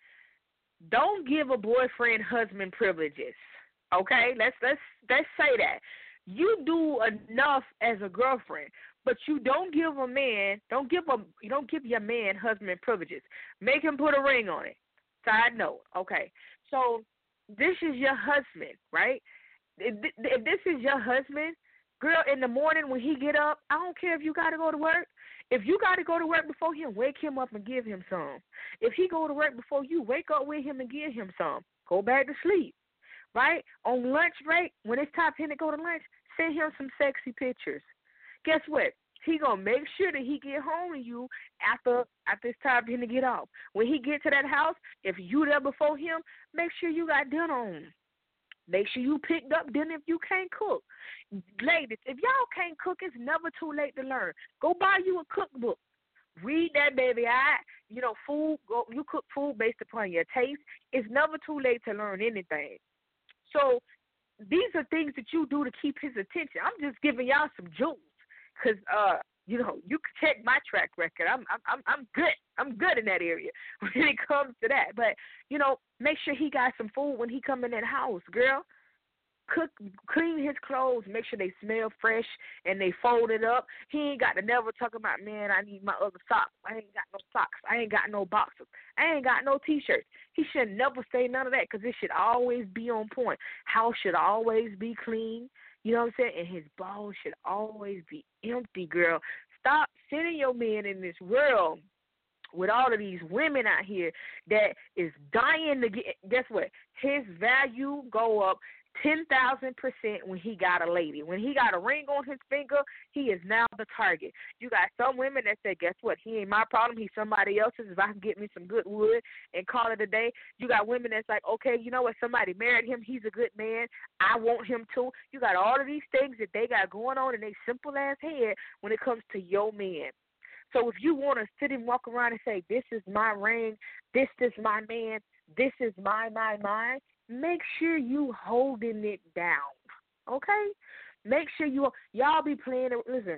Don't give a boyfriend husband privileges. Okay? Let's say that. You do enough as a girlfriend, but you don't give a man, you don't give your man husband privileges. Make him put a ring on it. Side note. Okay. So this is your husband, right? If this is your husband, girl, in the morning when he get up, I don't care if you got to go to work. If you got to go to work before him, wake him up and give him some. If he go to work before you, wake up with him and give him some. Go back to sleep, right? On lunch break, when it's time for him to go to lunch, send him some sexy pictures. Guess what? He gonna make sure that he get home to you after it's time for him to get off. When he get to that house, if you there before him, make sure you got dinner on. Make sure you picked up dinner if you can't cook. Ladies, if y'all can't cook, it's never too late to learn. Go buy you a cookbook. Read that baby out. Food. You cook food based upon your taste. It's never too late to learn anything. So these are things that you do to keep his attention. I'm just giving y'all some jewels. Because, you can check my track record. I'm good. I'm good in that area when it comes to that. But, make sure he got some food when he come in that house, girl. Cook, clean his clothes, make sure they smell fresh and they folded up. He ain't got to never talk about, man, I need my other socks. I ain't got no socks. I ain't got no boxers. I ain't got no T-shirts. He should never say none of that because it should always be on point. House should always be clean. You know what I'm saying? And his balls should always be empty, girl. Stop sending your man in this world with all of these women out here that is dying to get. Guess what? His value go up 10,000% when he got a lady. When he got a ring on his finger, he is now the target. You got some women that say, guess what? He ain't my problem. He's somebody else's. If I can get me some good wood and call it a day. You got women that's like, okay, you know what? Somebody married him. He's a good man. I want him too. You got all of these things that they got going on in their simple ass head when it comes to your man. So if you want to sit and walk around and say, this is my ring, this is my man, this is my, make sure you holding it down, okay? Make sure y'all be playing it. Listen,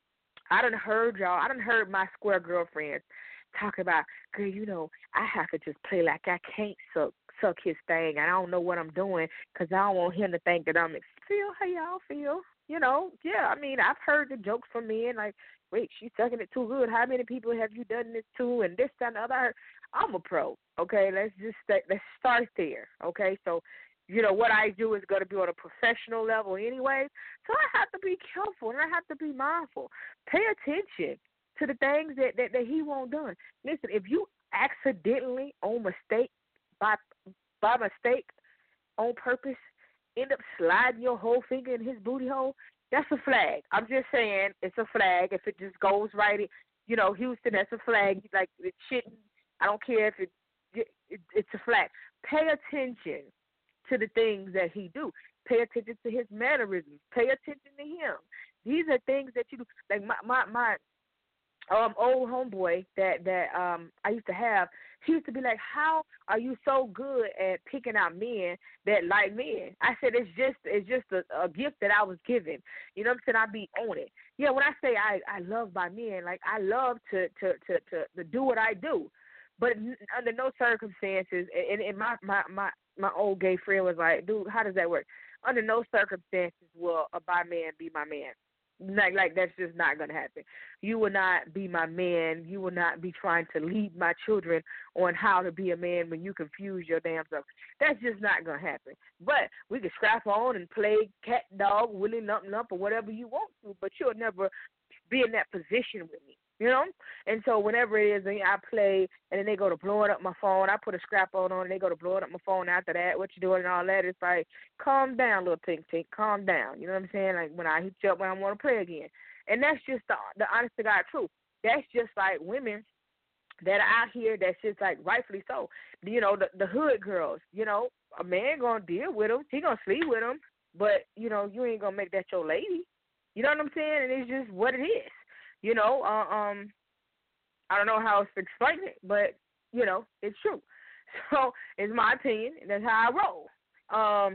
I done heard my square girlfriends talk about, girl, I have to just play like I can't suck his thing. I don't know what I'm doing because I don't want him to think that I'm feel how y'all feel. Yeah, I've heard the jokes from men like, wait, she's sucking it too good. How many people have you done this to? And this, that, and the other. I'm a pro, okay? Let's start there, okay? So, what I do is going to be on a professional level anyway. So I have to be careful and I have to be mindful. Pay attention to the things that he won't done. Listen, if you accidentally, on mistake, by mistake, on purpose, end up sliding your whole finger in his booty hole, that's a flag. I'm just saying it's a flag. If it just goes right, Houston, that's a flag. Like, it shouldn't. I don't care if it's a flag. Pay attention to the things that he do. Pay attention to his mannerisms. Pay attention to him. These are things that you do. Like my old homeboy that I used to have, he used to be like, how are you so good at picking out men that like men? I said, it's just a gift that I was given. You know what I'm saying? I be on it. Yeah, when I say I love my men, like I love to do what I do. But under no circumstances, and my old gay friend was like, dude, how does that work? Under no circumstances will a bi man be my man. Like that's just not going to happen. You will not be my man. You will not be trying to lead my children on how to be a man when you confuse your damn self. That's just not going to happen. But we can scrap on and play cat, dog, willy, lump, or whatever you want to, but you'll never be in that position with me. You know? And so whenever it is I play and then they go to blowing up my phone, I put a scrap on and they go to blowing up my phone after that, what you doing and all that, it's like, calm down, little tink, calm down. You know what I'm saying? Like when I hit you up when I want to play again. And that's just the honest to God truth. That's just like women that are out here that's just like rightfully so. You know, the hood girls, you know, a man going to deal with them. He going to sleep with them. But, you know, you ain't going to make that your lady. You know what I'm saying? And it's just what it is. You know, I don't know how else to explain it, but, you know, it's true. So it's my opinion, and that's how I roll.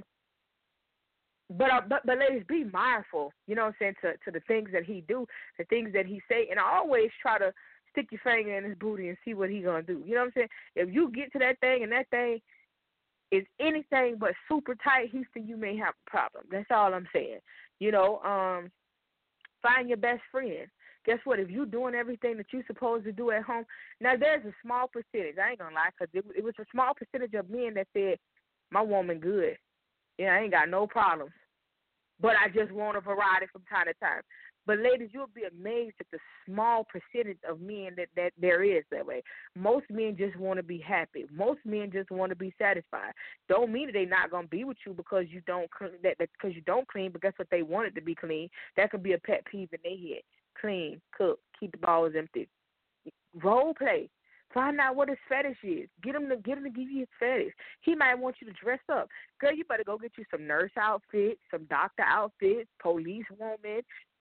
But ladies, be mindful, you know what I'm saying, to the things that he do, the things that he say, and I always try to stick your finger in his booty and see what he going to do. You know what I'm saying? If you get to that thing and that thing is anything but super tight, Houston, you may have a problem. That's all I'm saying. You know, find your best friend. Guess what? If you're doing everything that you're supposed to do at home, now there's a small percentage. I ain't going to lie, because it was a small percentage of men that said, my woman good. Yeah, I ain't got no problems. But I just want a variety from time to time. But ladies, you'll be amazed at the small percentage of men that there is that way. Most men just want to be happy. Most men just want to be satisfied. Don't mean that they're not going to be with you because you don't because you don't clean, but guess what? They want it to be clean. That could be a pet peeve in their head. Clean, cook, keep the balls empty. Role play. Find out what his fetish is. Get him to give you his fetish. He might want you to dress up. Girl, you better go get you some nurse outfits, some doctor outfits, police woman,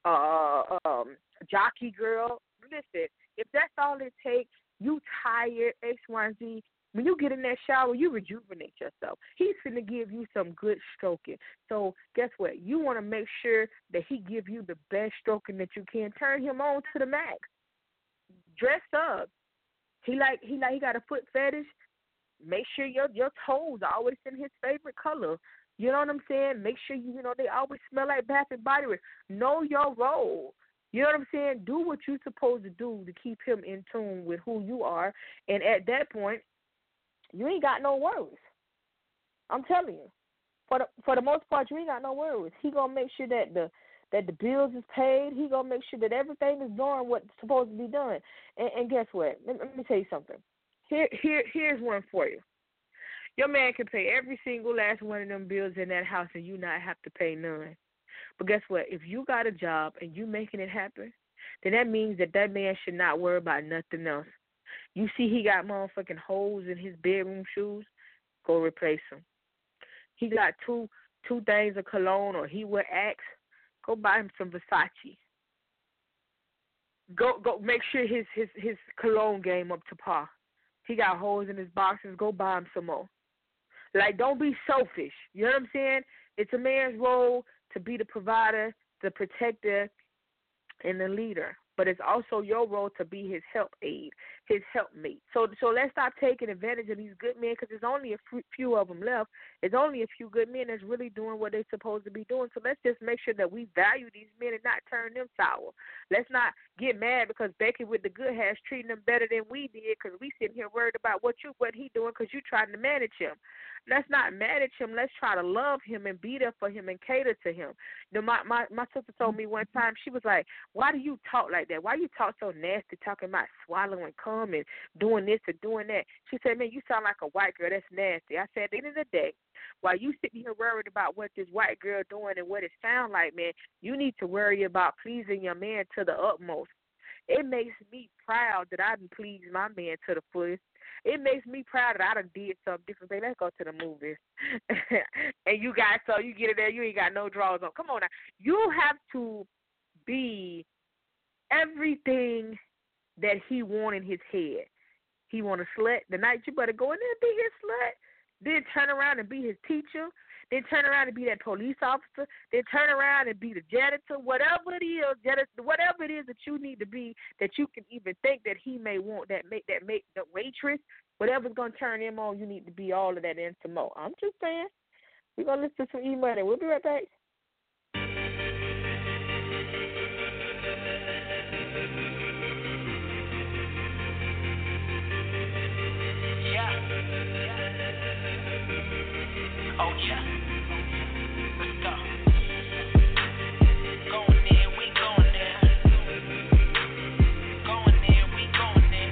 jockey girl. Listen, if that's all it takes, you tired, X, Y, and Z, when you get in that shower, you rejuvenate yourself. He's finna give you some good stroking. So guess what? You want to make sure that he give you the best stroking that you can. Turn him on to the max. Dress up. He got a foot fetish. Make sure your toes are always in his favorite color. You know what I'm saying? Make sure you know they always smell like Bath and Body Works. Know your role. You know what I'm saying? Do what you're supposed to do to keep him in tune with who you are. And at that point, you ain't got no worries. I'm telling you. For the most part, you ain't got no worries. He gonna make sure that the bills is paid. He gonna make sure that everything is doing what's supposed to be done. And guess what? Let me tell you something. Here's one for you. Your man can pay every single last one of them bills in that house, and you not have to pay none. But guess what? If you got a job and you making it happen, then that means that man should not worry about nothing else. You see he got motherfucking holes in his bedroom shoes, go replace them. He got two things of cologne, or he wear Axe, go buy him some Versace. Go make sure his cologne game up to par. He got holes in his boxes, go buy him some more. Like, don't be selfish. You know what I'm saying? It's a man's role to be the provider, the protector, and the leader. But it's also your role to be his help aid, his helpmate. So let's stop taking advantage of these good men, because there's only a few of them left. There's only a few good men that's really doing what they're supposed to be doing. So let's just make sure that we value these men and not turn them sour. Let's not get mad because Becky with the good has treating them better than we did, because we sitting here worried about what he doing because you trying to manage him. Let's not manage him. Let's try to love him and be there for him and cater to him. You know, my sister told me one time, she was like, why do you talk like that? Why you talk so nasty, talking about swallowing cum and doing this and doing that? She said, man, you sound like a white girl. That's nasty. I said, at the end of the day, while you sitting here worried about what this white girl doing and what it sound like, man, you need to worry about pleasing your man to the utmost. It makes me proud that I can please my man to the fullest. It makes me proud that I done did something different. Baby, let's go to the movies. And you guys, so you get in there, you ain't got no drawers on. Come on now. You have to be everything that he want in his head. He want a slut. The night you better go in there and be his slut. Then turn around and be his teacher. Then turn around and be that police officer. Then turn around and be the janitor. Whatever it is, whatever it is that you need to be, that you can even think that he may want, the waitress, whatever's gonna turn him on, you need to be all of that and some more. I'm just saying. We're gonna listen to some E-Money. We'll be right back. Oh yeah, let's go. Going there, we going there. Going there, we going there.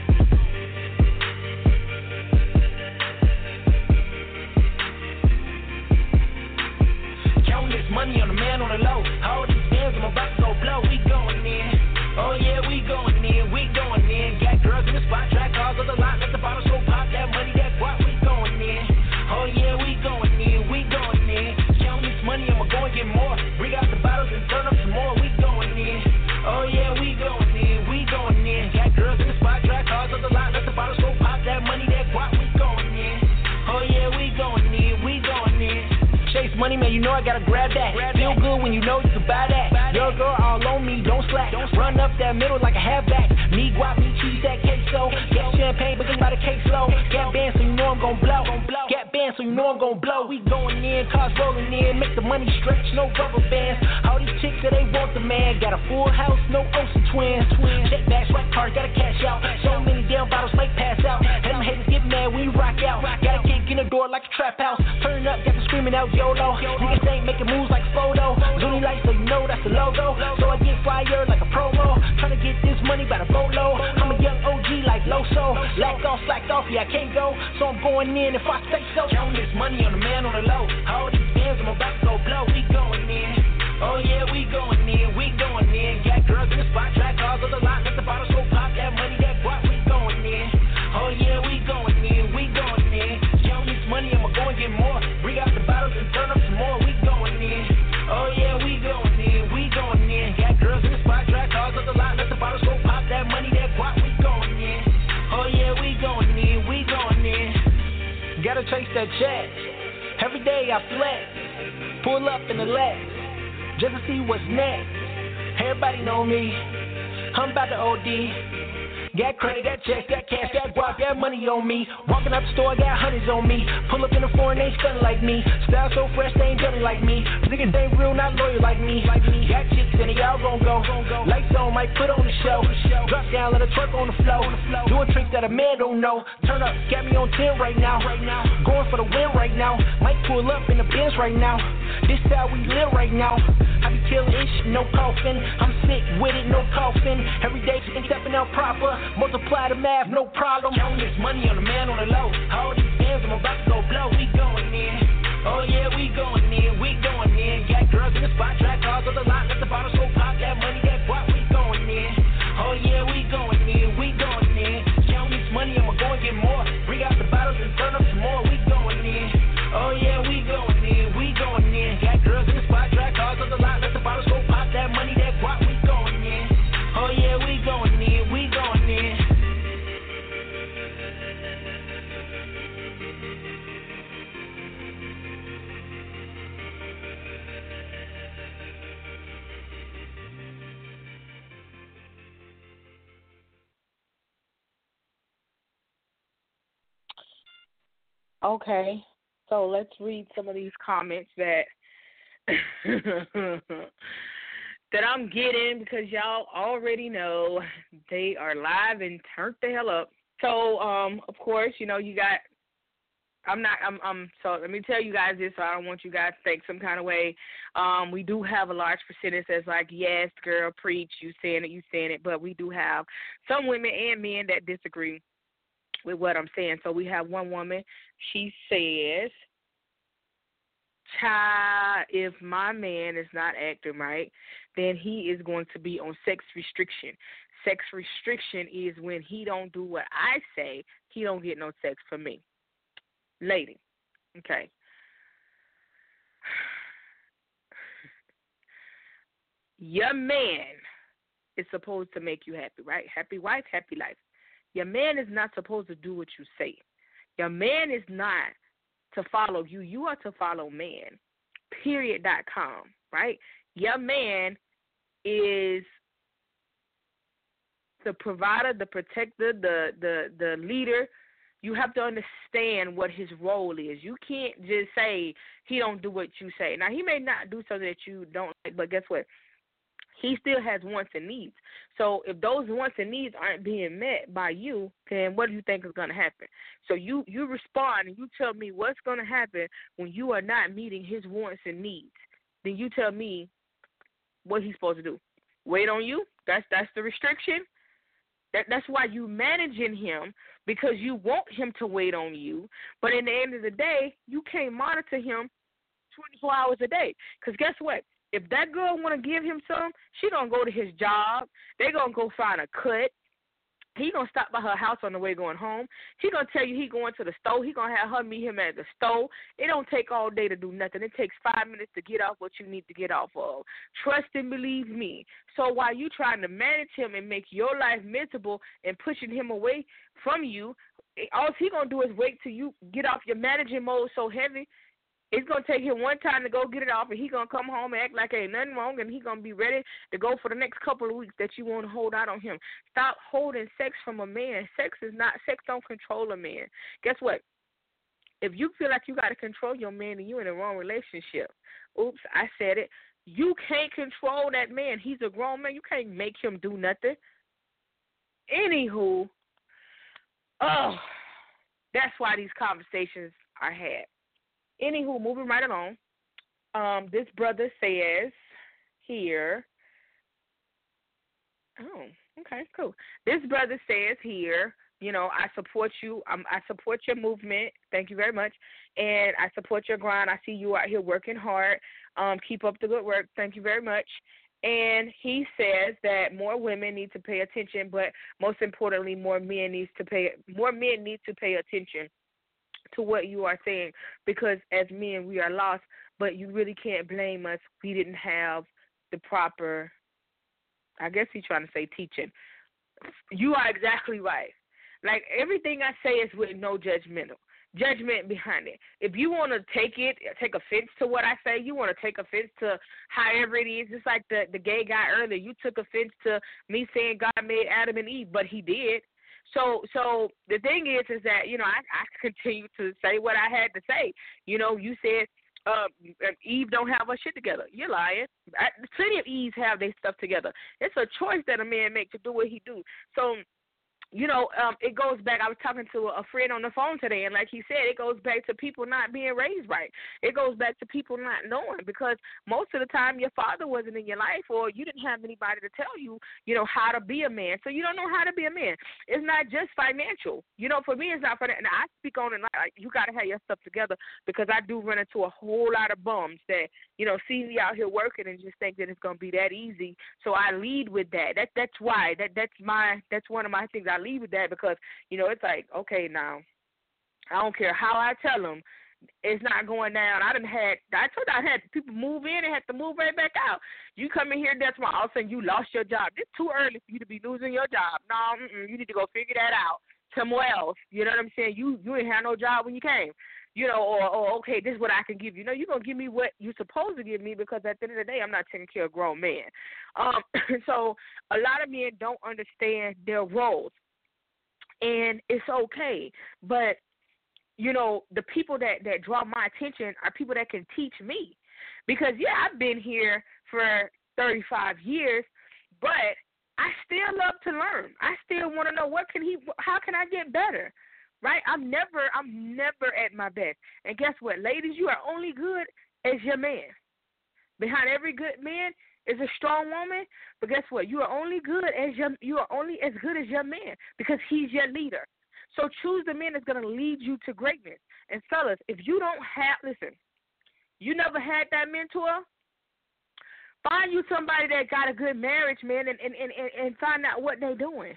Counting this money on the man on the low. All these bands, I'm about to go blow. We going there. Oh yeah, we going there, we going there. Got girls in the spot, track cars on the lot, let the bottle so pop that money, that guap, we going there. Oh yeah, we going there, we going there. Count this money, I'ma go and get more. Bring out the bottles and turn up some more. We going there. Oh yeah, we going there, we going there. Got girls in the spot, track cars on the lot, let the bottles so pop that money, that guap, we going there. Oh yeah, we going there, we going there. Chase money, man, you know I gotta grab that. Feel good when you know you can buy that. Your girl all on me, don't slack. Run up that middle like a halfback. Me guap, me cheese, that queso. Get champagne, but by the case low. Got bands, so you know I'm gon' blow. Got bands, so you know I'm gon' blow. We going in, cars rolling in, make the money stretch, no rubber bands. All these chicks that they want the man. Got a full house, no Ocean twins. Check back, swipe card, gotta cash out. So many damn bottles, like pass out. And them haters get mad when you rock out. Got a kick in the door like a trap house. Turn up, got the screaming out YOLO. Niggas ain't making moves like a photo. Zuni lights, so you know that's the logo. So I get fire like a promo. Tryna get this money by the boatload. I'm a young OG like Loso. Lack off, slacked off, yeah, I can't go. So I'm going in if I say so. Counting this money on the man on the low. All these bands, I'm about to go blow. We going in. Oh yeah, we going in, we going in. Got girls in the spot, track cars on the lot. Let the bottle so pop that money, that guap, we going in. Oh yeah, we going in, we going in. Counting this money, I'ma go and get more. Bring out the bottles and turn up some more. We going in. Oh yeah, we going in, we going in. Got girls in the spot, track cars on the lot. Let the bottle so pop that money, that guap, we going in. Oh yeah, we going in, we going in. Gotta chase that check. Every day I flex. Pull up in the Lex. Just to see what's next. Everybody know me. I'm about to OD. Got credit, got checks, got cash, got guap, got money on me. Walking up the store, got hundreds on me. Pull up in the foreign, they ain't stunning like me. Style so fresh, they ain't done it like me. Niggas ain't real, not loyal like me. Got chicks in it, y'all gon' go. Lights on, might put on the show. Drop down, let her twerk on the floor. Doing tricks that a man don't know. Turn up, got me on 10 right now. Going for the win right now. Might pull up in the Benz right now. This how we live right now. I be killing this shit, no coffin. I'm sick with it, no coffin. Every day, stepping out proper. Multiply the math, no problem. Counting this money on the man on the low. All these bands, I'm about to go blow. We going in. Oh yeah, we going in, we going in. Got girls in the spot, track cars on the lot. Let the bottle so pop that money, that guap, we going in. Oh yeah, we going in, we going in. Counting this money, I'ma go and get more. Bring out the bottles and turn up some more. We going in. Oh yeah, we going in, we going in. Got girls in the spot, track cars on the lot. Let the bottle so pop that money, that guap, we going in. Oh yeah, we going in, we going in. Okay, so let's read some of these comments that that I'm getting because y'all already know they are live and turned the hell up. So, of course, you know, you got. So let me tell you guys this. So I don't want you guys to think some kind of way. We do have a large percentage that's like, yes, girl, preach, you saying it. But we do have some women and men that disagree with what I'm saying. So we have one woman. She says, child, if my man is not acting right, then he is going to be on sex restriction. Sex restriction is when he don't do what I say, he don't get no sex from me. Lady, okay. Your man is supposed to make you happy, right? Happy wife, happy life. Your man is not supposed to do what you say. Your man is not to follow you. You are to follow man. Period.com, right? Your man is the provider, the protector, the leader. You have to understand what his role is. You can't just say he don't do what you say. Now, he may not do something that you don't like, but guess what? He still has wants and needs. So if those wants and needs aren't being met by you, then what do you think is going to happen? So you respond and you tell me what's going to happen when you are not meeting his wants and needs. Then you tell me what he's supposed to do. Wait on you? That's the restriction? That's why you managing him, because you want him to wait on you. But in the end of the day, you can't monitor him 24 hours a day. Because guess what? If that girl want to give him some, she going to go to his job. They going to go find a cut. He going to stop by her house on the way going home. He going to tell you he going to the store. He going to have her meet him at the store. It don't take all day to do nothing. It takes 5 minutes to get off what you need to get off of. Trust and believe me. So while you trying to manage him and make your life miserable and pushing him away from you, all he going to do is wait till you get off your managing mode so heavy. It's going to take him one time to go get it off, and he's going to come home and act like ain't nothing wrong, and he's going to be ready to go for the next couple of weeks that you want to hold out on him. Stop holding sex from a man. Sex don't control a man. Guess what? If you feel like you got to control your man and you're in the wrong relationship, oops, I said it, you can't control that man. He's a grown man. You can't make him do nothing. Anywho, that's why these conversations are had. Anywho, moving right along, this brother says here, okay, cool. This brother says here, I support you. I support your movement. Thank you very much. And I support your grind. I see you out here working hard. Keep up the good work. Thank you very much. And he says that more women need to pay attention, but most importantly, more men need to pay attention to what you are saying, because as men we are lost, but you really can't blame us. We didn't have the proper, I guess he's trying to say, teaching. You are exactly right. Like, everything I say is with no judgment behind it. If you want to take offense to what I say, you want to take offense to however it is, just like the gay guy earlier, you took offense to me saying God made Adam and Eve, but he did. So the thing is that, I continue to say what I had to say. You said Eve don't have her shit together. You're lying. Plenty of Eves have their stuff together. It's a choice that a man makes to do what he do. So, it goes back. I was talking to a friend on the phone today, and like he said, it goes back to people not being raised right. It goes back to people not knowing, because most of the time your father wasn't in your life, or you didn't have anybody to tell you, how to be a man. So you don't know how to be a man. It's not just financial. For me, it's not for that. And I speak on it like you got to have your stuff together, because I do run into a whole lot of bums that, see me out here working and just think that it's going to be that easy. So I lead with that. That's why. That's one of my things. I lead with that, because, it's like, okay, now, I don't care how I tell them, it's not going down. I had people move in and had to move right back out. You come in here, that's why all of a sudden you lost your job. It's too early for you to be losing your job. No, you need to go figure that out somewhere else. You know what I'm saying? You didn't have no job when you came. Or okay, this is what I can give you. No, you're going to give me what you're supposed to give me, because at the end of the day, I'm not taking care of a grown man. So a lot of men don't understand their roles, and it's okay. But, the people that draw my attention are people that can teach me, because, yeah, I've been here for 35 years, but I still love to learn. I still want to know how can I get better? Right? I'm never at my best. And guess what, ladies? You are only good as your man. Behind every good man is a strong woman. But guess what? You are only as good as your man, because he's your leader. So choose the man that's going to lead you to greatness. And fellas, if you don't have, listen, you never had that mentor, Find you somebody that got a good marriage, man, and find out what they're doing.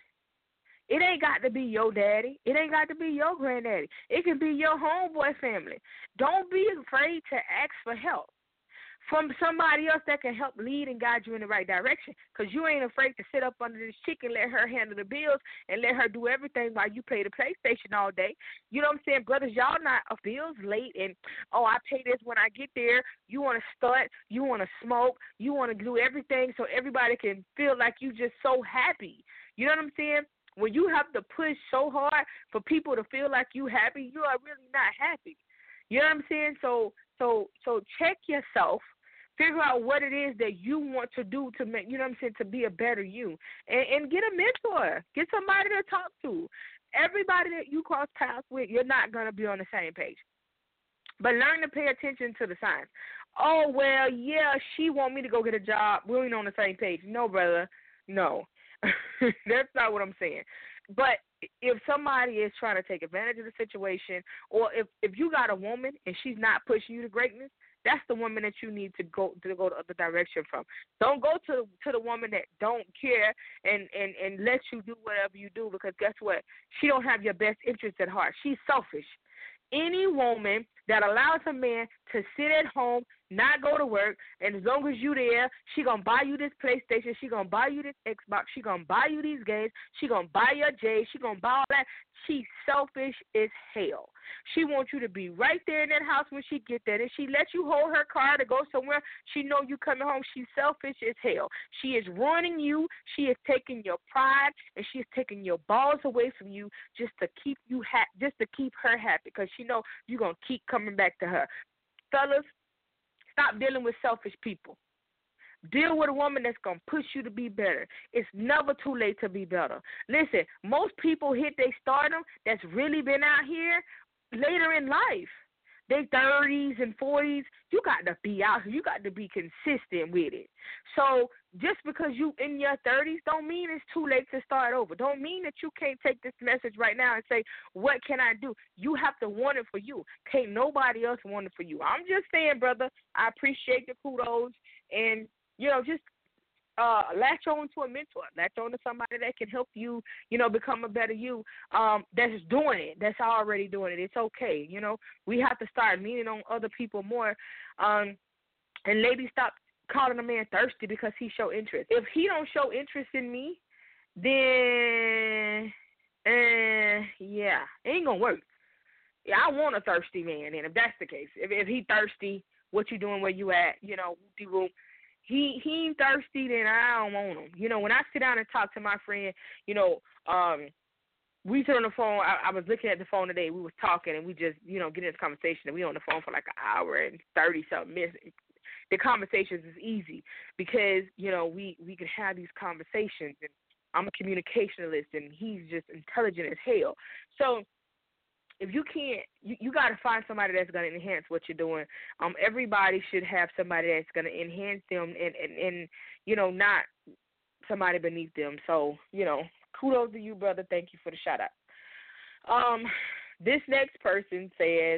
It ain't got to be your daddy. It ain't got to be your granddaddy. It can be your homeboy family. Don't be afraid to ask for help from somebody else that can help lead and guide you in the right direction, because you ain't afraid to sit up under this chick and let her handle the bills and let her do everything while you play the PlayStation all day. You know what I'm saying? Brothers, y'all not a bills late and, oh, I pay this when I get there. You want to stunt. You want to smoke. You want to do everything so everybody can feel like you just so happy. You know what I'm saying? When you have to push so hard for people to feel like you happy, you are really not happy. You know what I'm saying? So check yourself. Figure out what it is that you want to do to make, you know what I'm saying, to be a better you. And get a mentor. Get somebody to talk to. Everybody that you cross paths with, you're not going to be on the same page. But learn to pay attention to the signs. Oh, well, yeah, she want me to go get a job. We ain't on the same page. No, brother. No. That's not what I'm saying. But if somebody is trying to take advantage of the situation, or if you got a woman and she's not pushing you to greatness, that's the woman that you need to go the other direction from. Don't go to the woman that don't care and let you do whatever you do, because guess what? She don't have your best interest at heart. She's selfish. Any woman that allows a man to sit at home, not go to work, and as long as you there, she going to buy you this PlayStation, she going to buy you this Xbox, she going to buy you these games, she going to buy your J, she going to buy all that. She's selfish as hell. She wants you to be right there in that house when she get there. And she lets you hold her car to go somewhere. She know you coming home. She's selfish as hell. She is ruining you. She is taking your pride, and she is taking your balls away from you just to keep you just to keep her happy, because she know you're going to keep coming back to her. Fellas, stop dealing with selfish people. Deal with a woman that's going to push you to be better. It's never too late to be better. Listen, most people hit their stardom that's really been out here later in life. They 30s and 40s, you got to be out here. You got to be consistent with it. So just because you in your 30s don't mean it's too late to start over. Don't mean that you can't take this message right now and say, what can I do? You have to want it for you. Can't nobody else want it for you. I'm just saying, brother, I appreciate the kudos, and, you know, just latch on to a mentor. Latch on to somebody that can help you, you know, become a better you, that's doing it, that's already doing it. It's okay, you know. We have to start leaning on other people more. And ladies, stop calling a man thirsty because he show interest. If he don't show interest in me, then, yeah, it ain't going to work. Yeah, I want a thirsty man, and if that's the case, if he thirsty, what you doing, where you at, you know, he ain't thirsty, then I don't want him. You know, when I sit down and talk to my friend, you know, we sit on the phone. I was looking at the phone today. We was talking, and we just, you know, get in this conversation, and we on the phone for like an hour and 30-something minutes. The conversations is easy because, you know, we can have these conversations, and I'm a communicationalist, and he's just intelligent as hell. So if you can't, you got to find somebody that's going to enhance what you're doing. Everybody should have somebody that's going to enhance them and you know, not somebody beneath them. So, you know, kudos to you, brother. Thank you for the shout out. This next person says,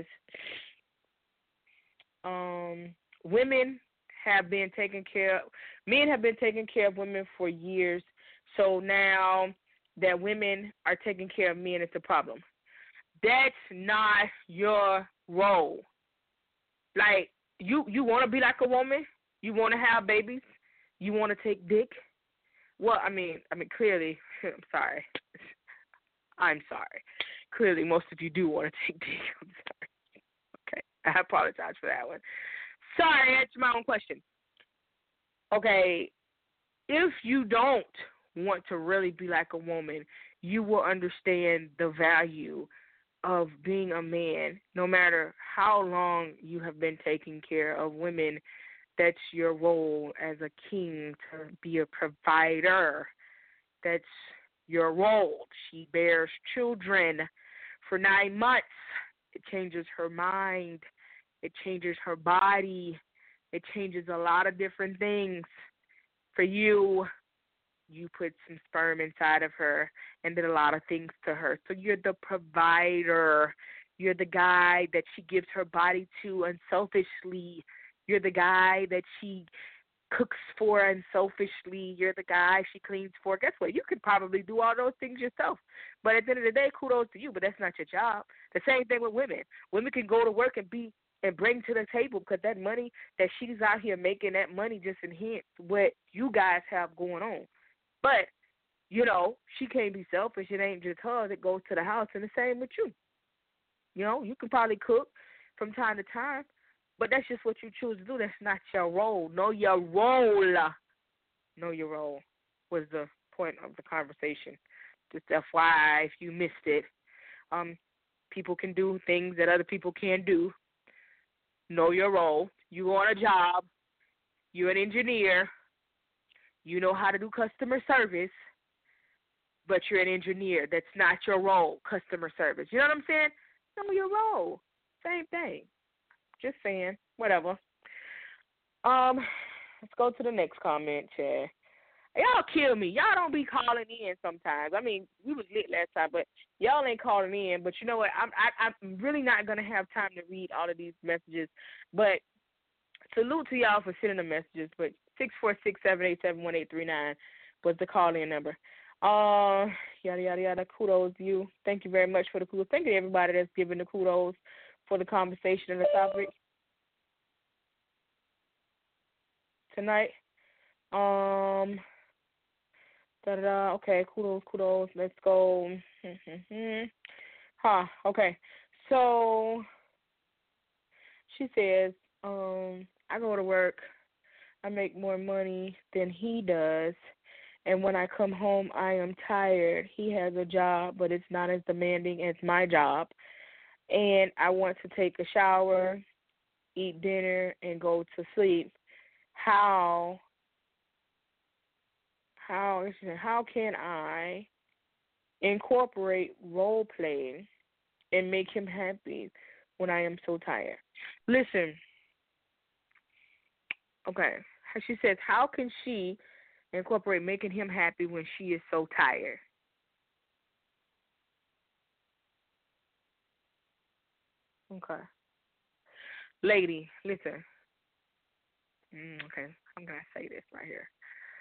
women have been taking care of, men have been taking care of women for years. So now that women are taking care of men, it's a problem. That's not your role. Like, you want to be like a woman? You want to have babies? You want to take dick? Well, I mean, clearly, I'm sorry. Clearly, most of you do want to take dick. I'm sorry. Okay, I apologize for that one. Sorry, I answered my own question. Okay, if you don't want to really be like a woman, you will understand the value of being a man. No matter how long you have been taking care of women, that's your role as a king, to be a provider. That's your role. She bears children for 9 months. It changes her mind. It changes her body. It changes a lot of different things. For you, you put some sperm inside of her and did a lot of things to her. So you're the provider. You're the guy that she gives her body to unselfishly. You're the guy that she cooks for her unselfishly. You're the guy she cleans for. Guess what? You could probably do all those things yourself. But at the end of the day, kudos to you, but that's not your job. The same thing with women. Women can go to work and bring to the table because that money that she's out here making, that money just enhance what you guys have going on. But, you know, she can't be selfish. It ain't just her that goes to the house, and the same with you. You know, you can probably cook from time to time, but that's just what you choose to do. That's not your role. Know your role. Know your role was the point of the conversation. Just FYI, if you missed it, people can do things that other people can't do. Know your role. You on a job. You're an engineer. You know how to do customer service, but you're an engineer. That's not your role, customer service. You know what I'm saying? Know your role. Same thing. Just saying. Whatever. Let's go to the next comment, Chad. Y'all kill me. Y'all don't be calling in sometimes. I mean, we was lit last time, but y'all ain't calling in. But you know what? I'm really not going to have time to read all of these messages. But salute to y'all for sending the messages. But 646-787-1839 was the call-in number. Yada, yada, yada. Kudos to you. Thank you very much for the kudos. Thank you to everybody that's giving the kudos for the conversation and the topic tonight. Okay, kudos. Let's go. Okay. So she says, I go to work, I make more money than he does, and when I come home, I am tired. He has a job, but it's not as demanding as my job, and I want to take a shower, eat dinner, and go to sleep. How can I incorporate role playing and make him happy when I am so tired? Listen, okay. She says, how can she incorporate making him happy when she is so tired? Okay. Lady, listen. Okay, I'm going to say this right here.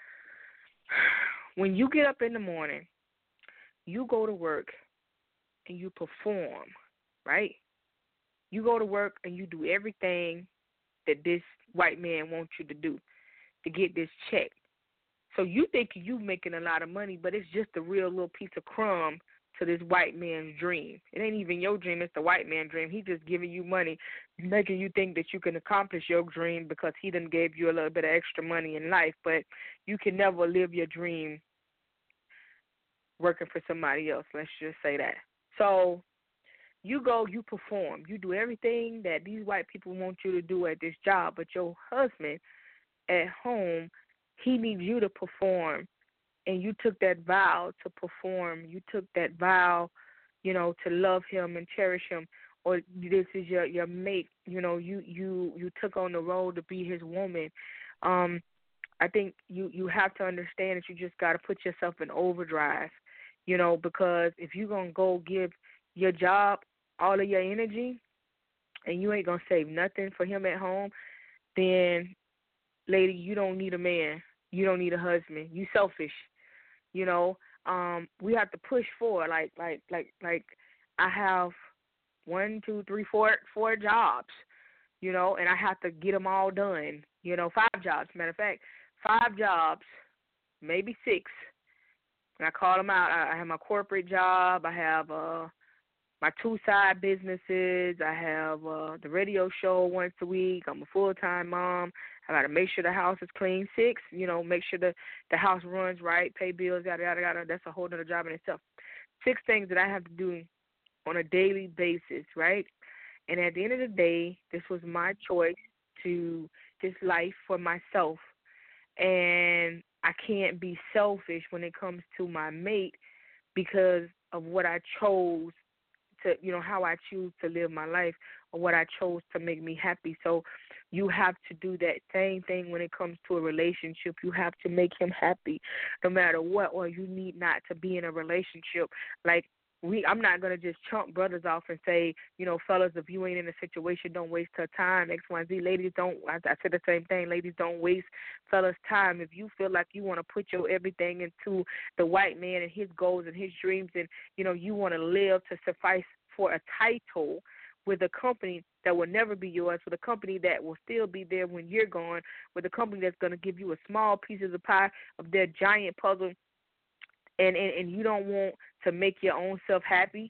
When you get up in the morning, you go to work and you perform, right? You go to work and you do everything that this white man wants you to do to get this check. So you think you making a lot of money, but it's just a real little piece of crumb to this white man's dream. It ain't even your dream, it's the white man's dream. He just giving you money, making you think that you can accomplish your dream because he done gave you a little bit of extra money in life, but you can never live your dream working for somebody else. Let's just say that. So you go, you perform. You do everything that these white people want you to do at this job, but your husband at home, he needs you to perform. And you took that vow to perform. You took that vow, you know, to love him and cherish him. Or this is your mate. You know, you took on the role to be his woman. I think you have to understand that you just got to put yourself in overdrive, you know, because if you're going to go give your job all of your energy and you ain't going to save nothing for him at home, then, lady, you don't need a man. You don't need a husband. You selfish. You know, we have to push forward. Like I have 1, 2, 3, 4 jobs, you know, and I have to get them all done. You know, 5 jobs. Matter of fact, 5 jobs, maybe 6. And I call them out. I have my corporate job. I have my 2 side businesses. I have the radio show once a week. I'm a full-time mom. I got to make sure the house is clean. 6, you know, make sure the house runs right, pay bills, yada, yada, yada. That's a whole other job in itself. 6 things that I have to do on a daily basis, right? And at the end of the day, this was my choice to this life for myself. And I can't be selfish when it comes to my mate because of what I chose to, you know, how I choose to live my life or what I chose to make me happy. So you have to do that same thing when it comes to a relationship. You have to make him happy no matter what, or you need not to be in a relationship. Like I'm not gonna just chump brothers off and say, fellas, if you ain't in a situation, don't waste her time. X, Y, Z. Ladies don't. I said the same thing. Ladies don't waste fellas' time. If you feel like you want to put your everything into the white man and his goals and his dreams, and you want to live to suffice for a title with a company that will never be yours, with a company that will still be there when you're gone, with a company that's going to give you a small piece of the pie of their giant puzzle, and you don't want to make your own self happy.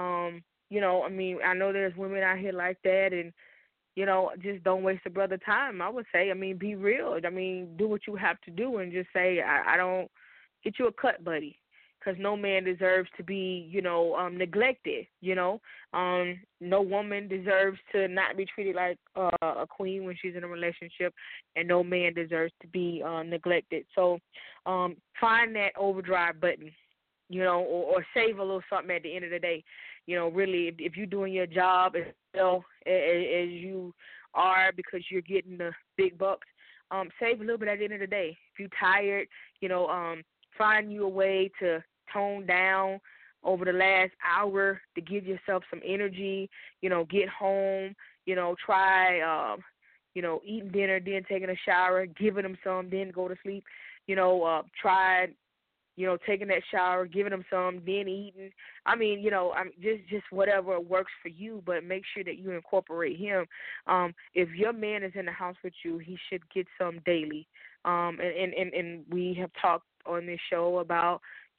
I know there's women out here like that, and just don't waste a brother time. I would say, be real. Do what you have to do, and just say, I don't get you a cut, buddy, because no man deserves to be, neglected. No woman deserves to not be treated like a queen when she's in a relationship, and no man deserves to be neglected. So, find that overdrive button, or save a little something at the end of the day. Really, if you're doing your job as well as you are because you're getting the big bucks, save a little bit at the end of the day. If you're tired, find you a way to tone down over the last hour to give yourself some energy, get home, try, eating dinner, then taking a shower, giving them some, then go to sleep, try, taking that shower, giving them some, then eating. Just whatever works for you, but make sure that you incorporate him. If your man is in the house with you, he should get some daily. And we have talked on this show about,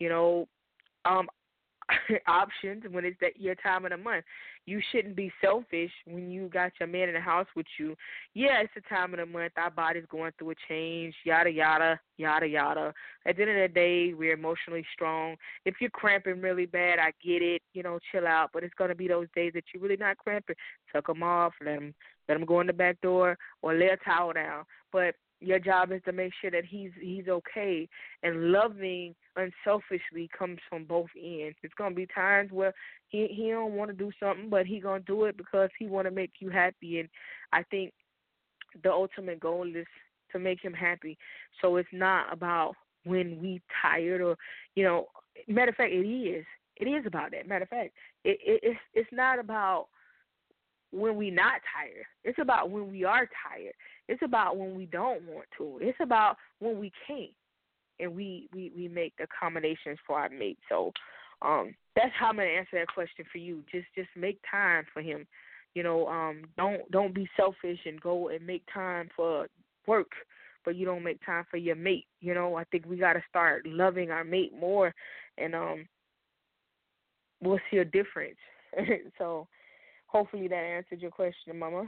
options when it's your time of the month. You shouldn't be selfish when you got your man in the house with you. Yeah, it's the time of the month. Our body's going through a change, yada, yada, yada, yada. At the end of the day, we're emotionally strong. If you're cramping really bad, I get it. Chill out. But it's going to be those days that you're really not cramping. Tuck them off, let them go in the back door, or lay a towel down. But your job is to make sure that he's okay. And loving unselfishly comes from both ends. It's going to be times where he don't want to do something, but he going to do it because he want to make you happy. And I think the ultimate goal is to make him happy. So it's not about when we tired or, matter of fact, it is. It is about that. Matter of fact, it's not about when we not tired. It's about when we are tired. It's about when we don't want to. It's about when we can't, and we make accommodations for our mate. So that's how I'm gonna answer that question for you. Just make time for him. Don't be selfish and go and make time for work, but you don't make time for your mate. I think we gotta start loving our mate more, and we'll see a difference. So hopefully that answered your question, Mama.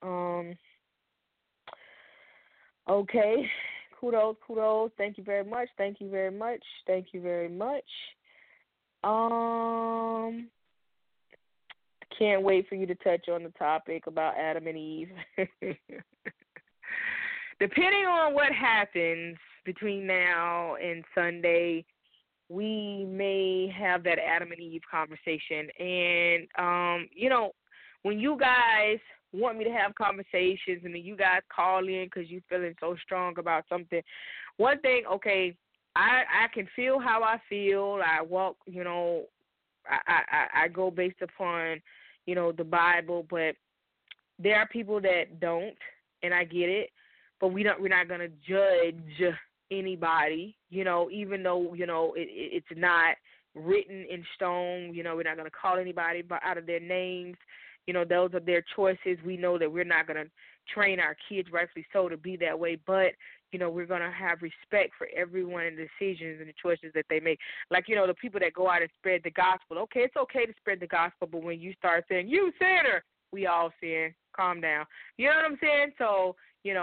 Okay. Kudos. Thank you very much. Can't wait for you to touch on the topic about Adam and Eve. Depending on what happens between now and Sunday, we may have that Adam and Eve conversation. And, when you guys want me to have conversations and then you guys call in because you're feeling so strong about something, one thing, okay, I can feel how I feel. I walk, I go based upon, the Bible, but there are people that don't, and I get it, but we're not going to judge anybody, even though, it's not written in stone. We're not going to call anybody out of their names. Those are their choices. We know that we're not going to train our kids, rightfully so, to be that way, but, we're going to have respect for everyone and the decisions and the choices that they make. Like, the people that go out and spread the gospel. Okay, it's okay to spread the gospel, but when you start saying, you sinner, we all sin. Calm down. You know what I'm saying? So,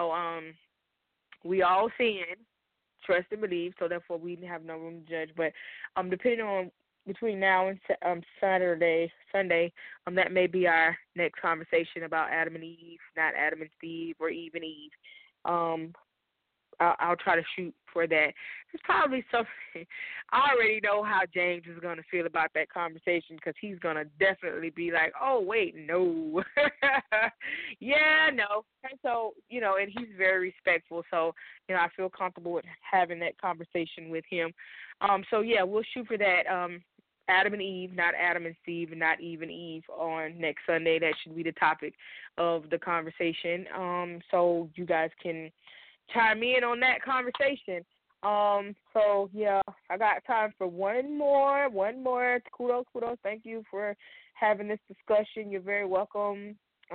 we all sin. Trust and believe, so therefore we have no room to judge. But depending on between now and Sunday, that may be our next conversation about Adam and Eve, not Adam and Steve or Eve and Eve. I'll try to shoot for that. It's probably something. I already know how James is going to feel about that conversation because he's going to definitely be like, oh, wait, no. Yeah, no. And so, and he's very respectful. So, I feel comfortable with having that conversation with him. So, yeah, we'll shoot for that. Adam and Eve, not Adam and Steve, and not Eve and Eve on next Sunday. That should be the topic of the conversation. So you guys can chime in on that conversation. So yeah, I got time for one more. Kudos. Thank you for having this discussion. You're very welcome.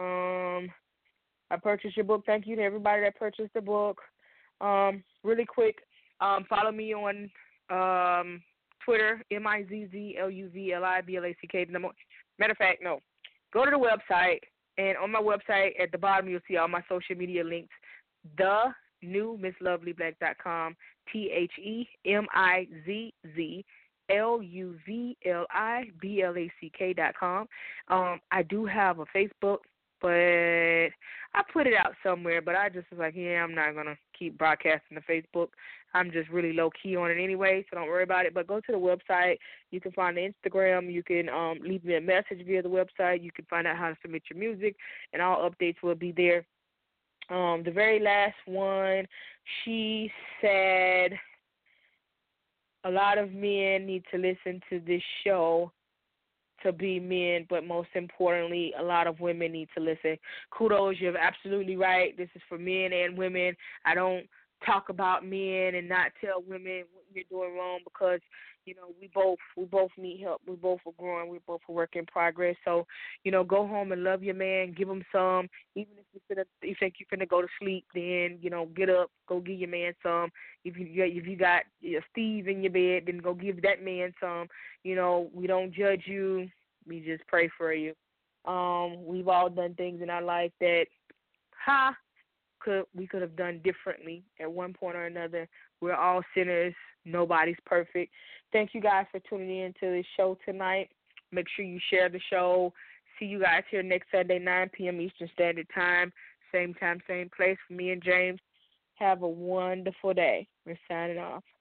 I purchased your book. Thank you to everybody that purchased the book. Really quick, follow me on Twitter, MIZZLUVLIBLACK. Matter of fact, no. Go to the website, and on my website at the bottom you'll see all my social media links. The new MissLovelyBlack.com, THEMIZZLUVLIBLACK.com. I do have a Facebook, but I put it out somewhere, but I just was like, yeah, I'm not going to keep broadcasting the Facebook. I'm just really low-key on it anyway, so don't worry about it. But go to the website. You can find the Instagram. You can leave me a message via the website. You can find out how to submit your music, and all updates will be there. The very last one, she said a lot of men need to listen to this show to be men, but most importantly, a lot of women need to listen. Kudos, you're absolutely right. This is for men and women. I don't talk about men and not tell women what you're doing wrong because, you know, we both need help. We both are growing. We both are work in progress. So, you know, go home and love your man. Give him some. Even if you think you're finna go to sleep, then, you know, get up, go give your man some. If you got Steve in your bed, then go give that man some. You know, we don't judge you. We just pray for you. We've all done things in our life that, we could have done differently at one point or another. We're all sinners. Nobody's perfect. Thank you guys for tuning in to this show tonight. Make sure you share the show. See you guys here next Sunday, 9 p.m. Eastern Standard Time. Same time, same place for me and James. Have a wonderful day. We're signing off.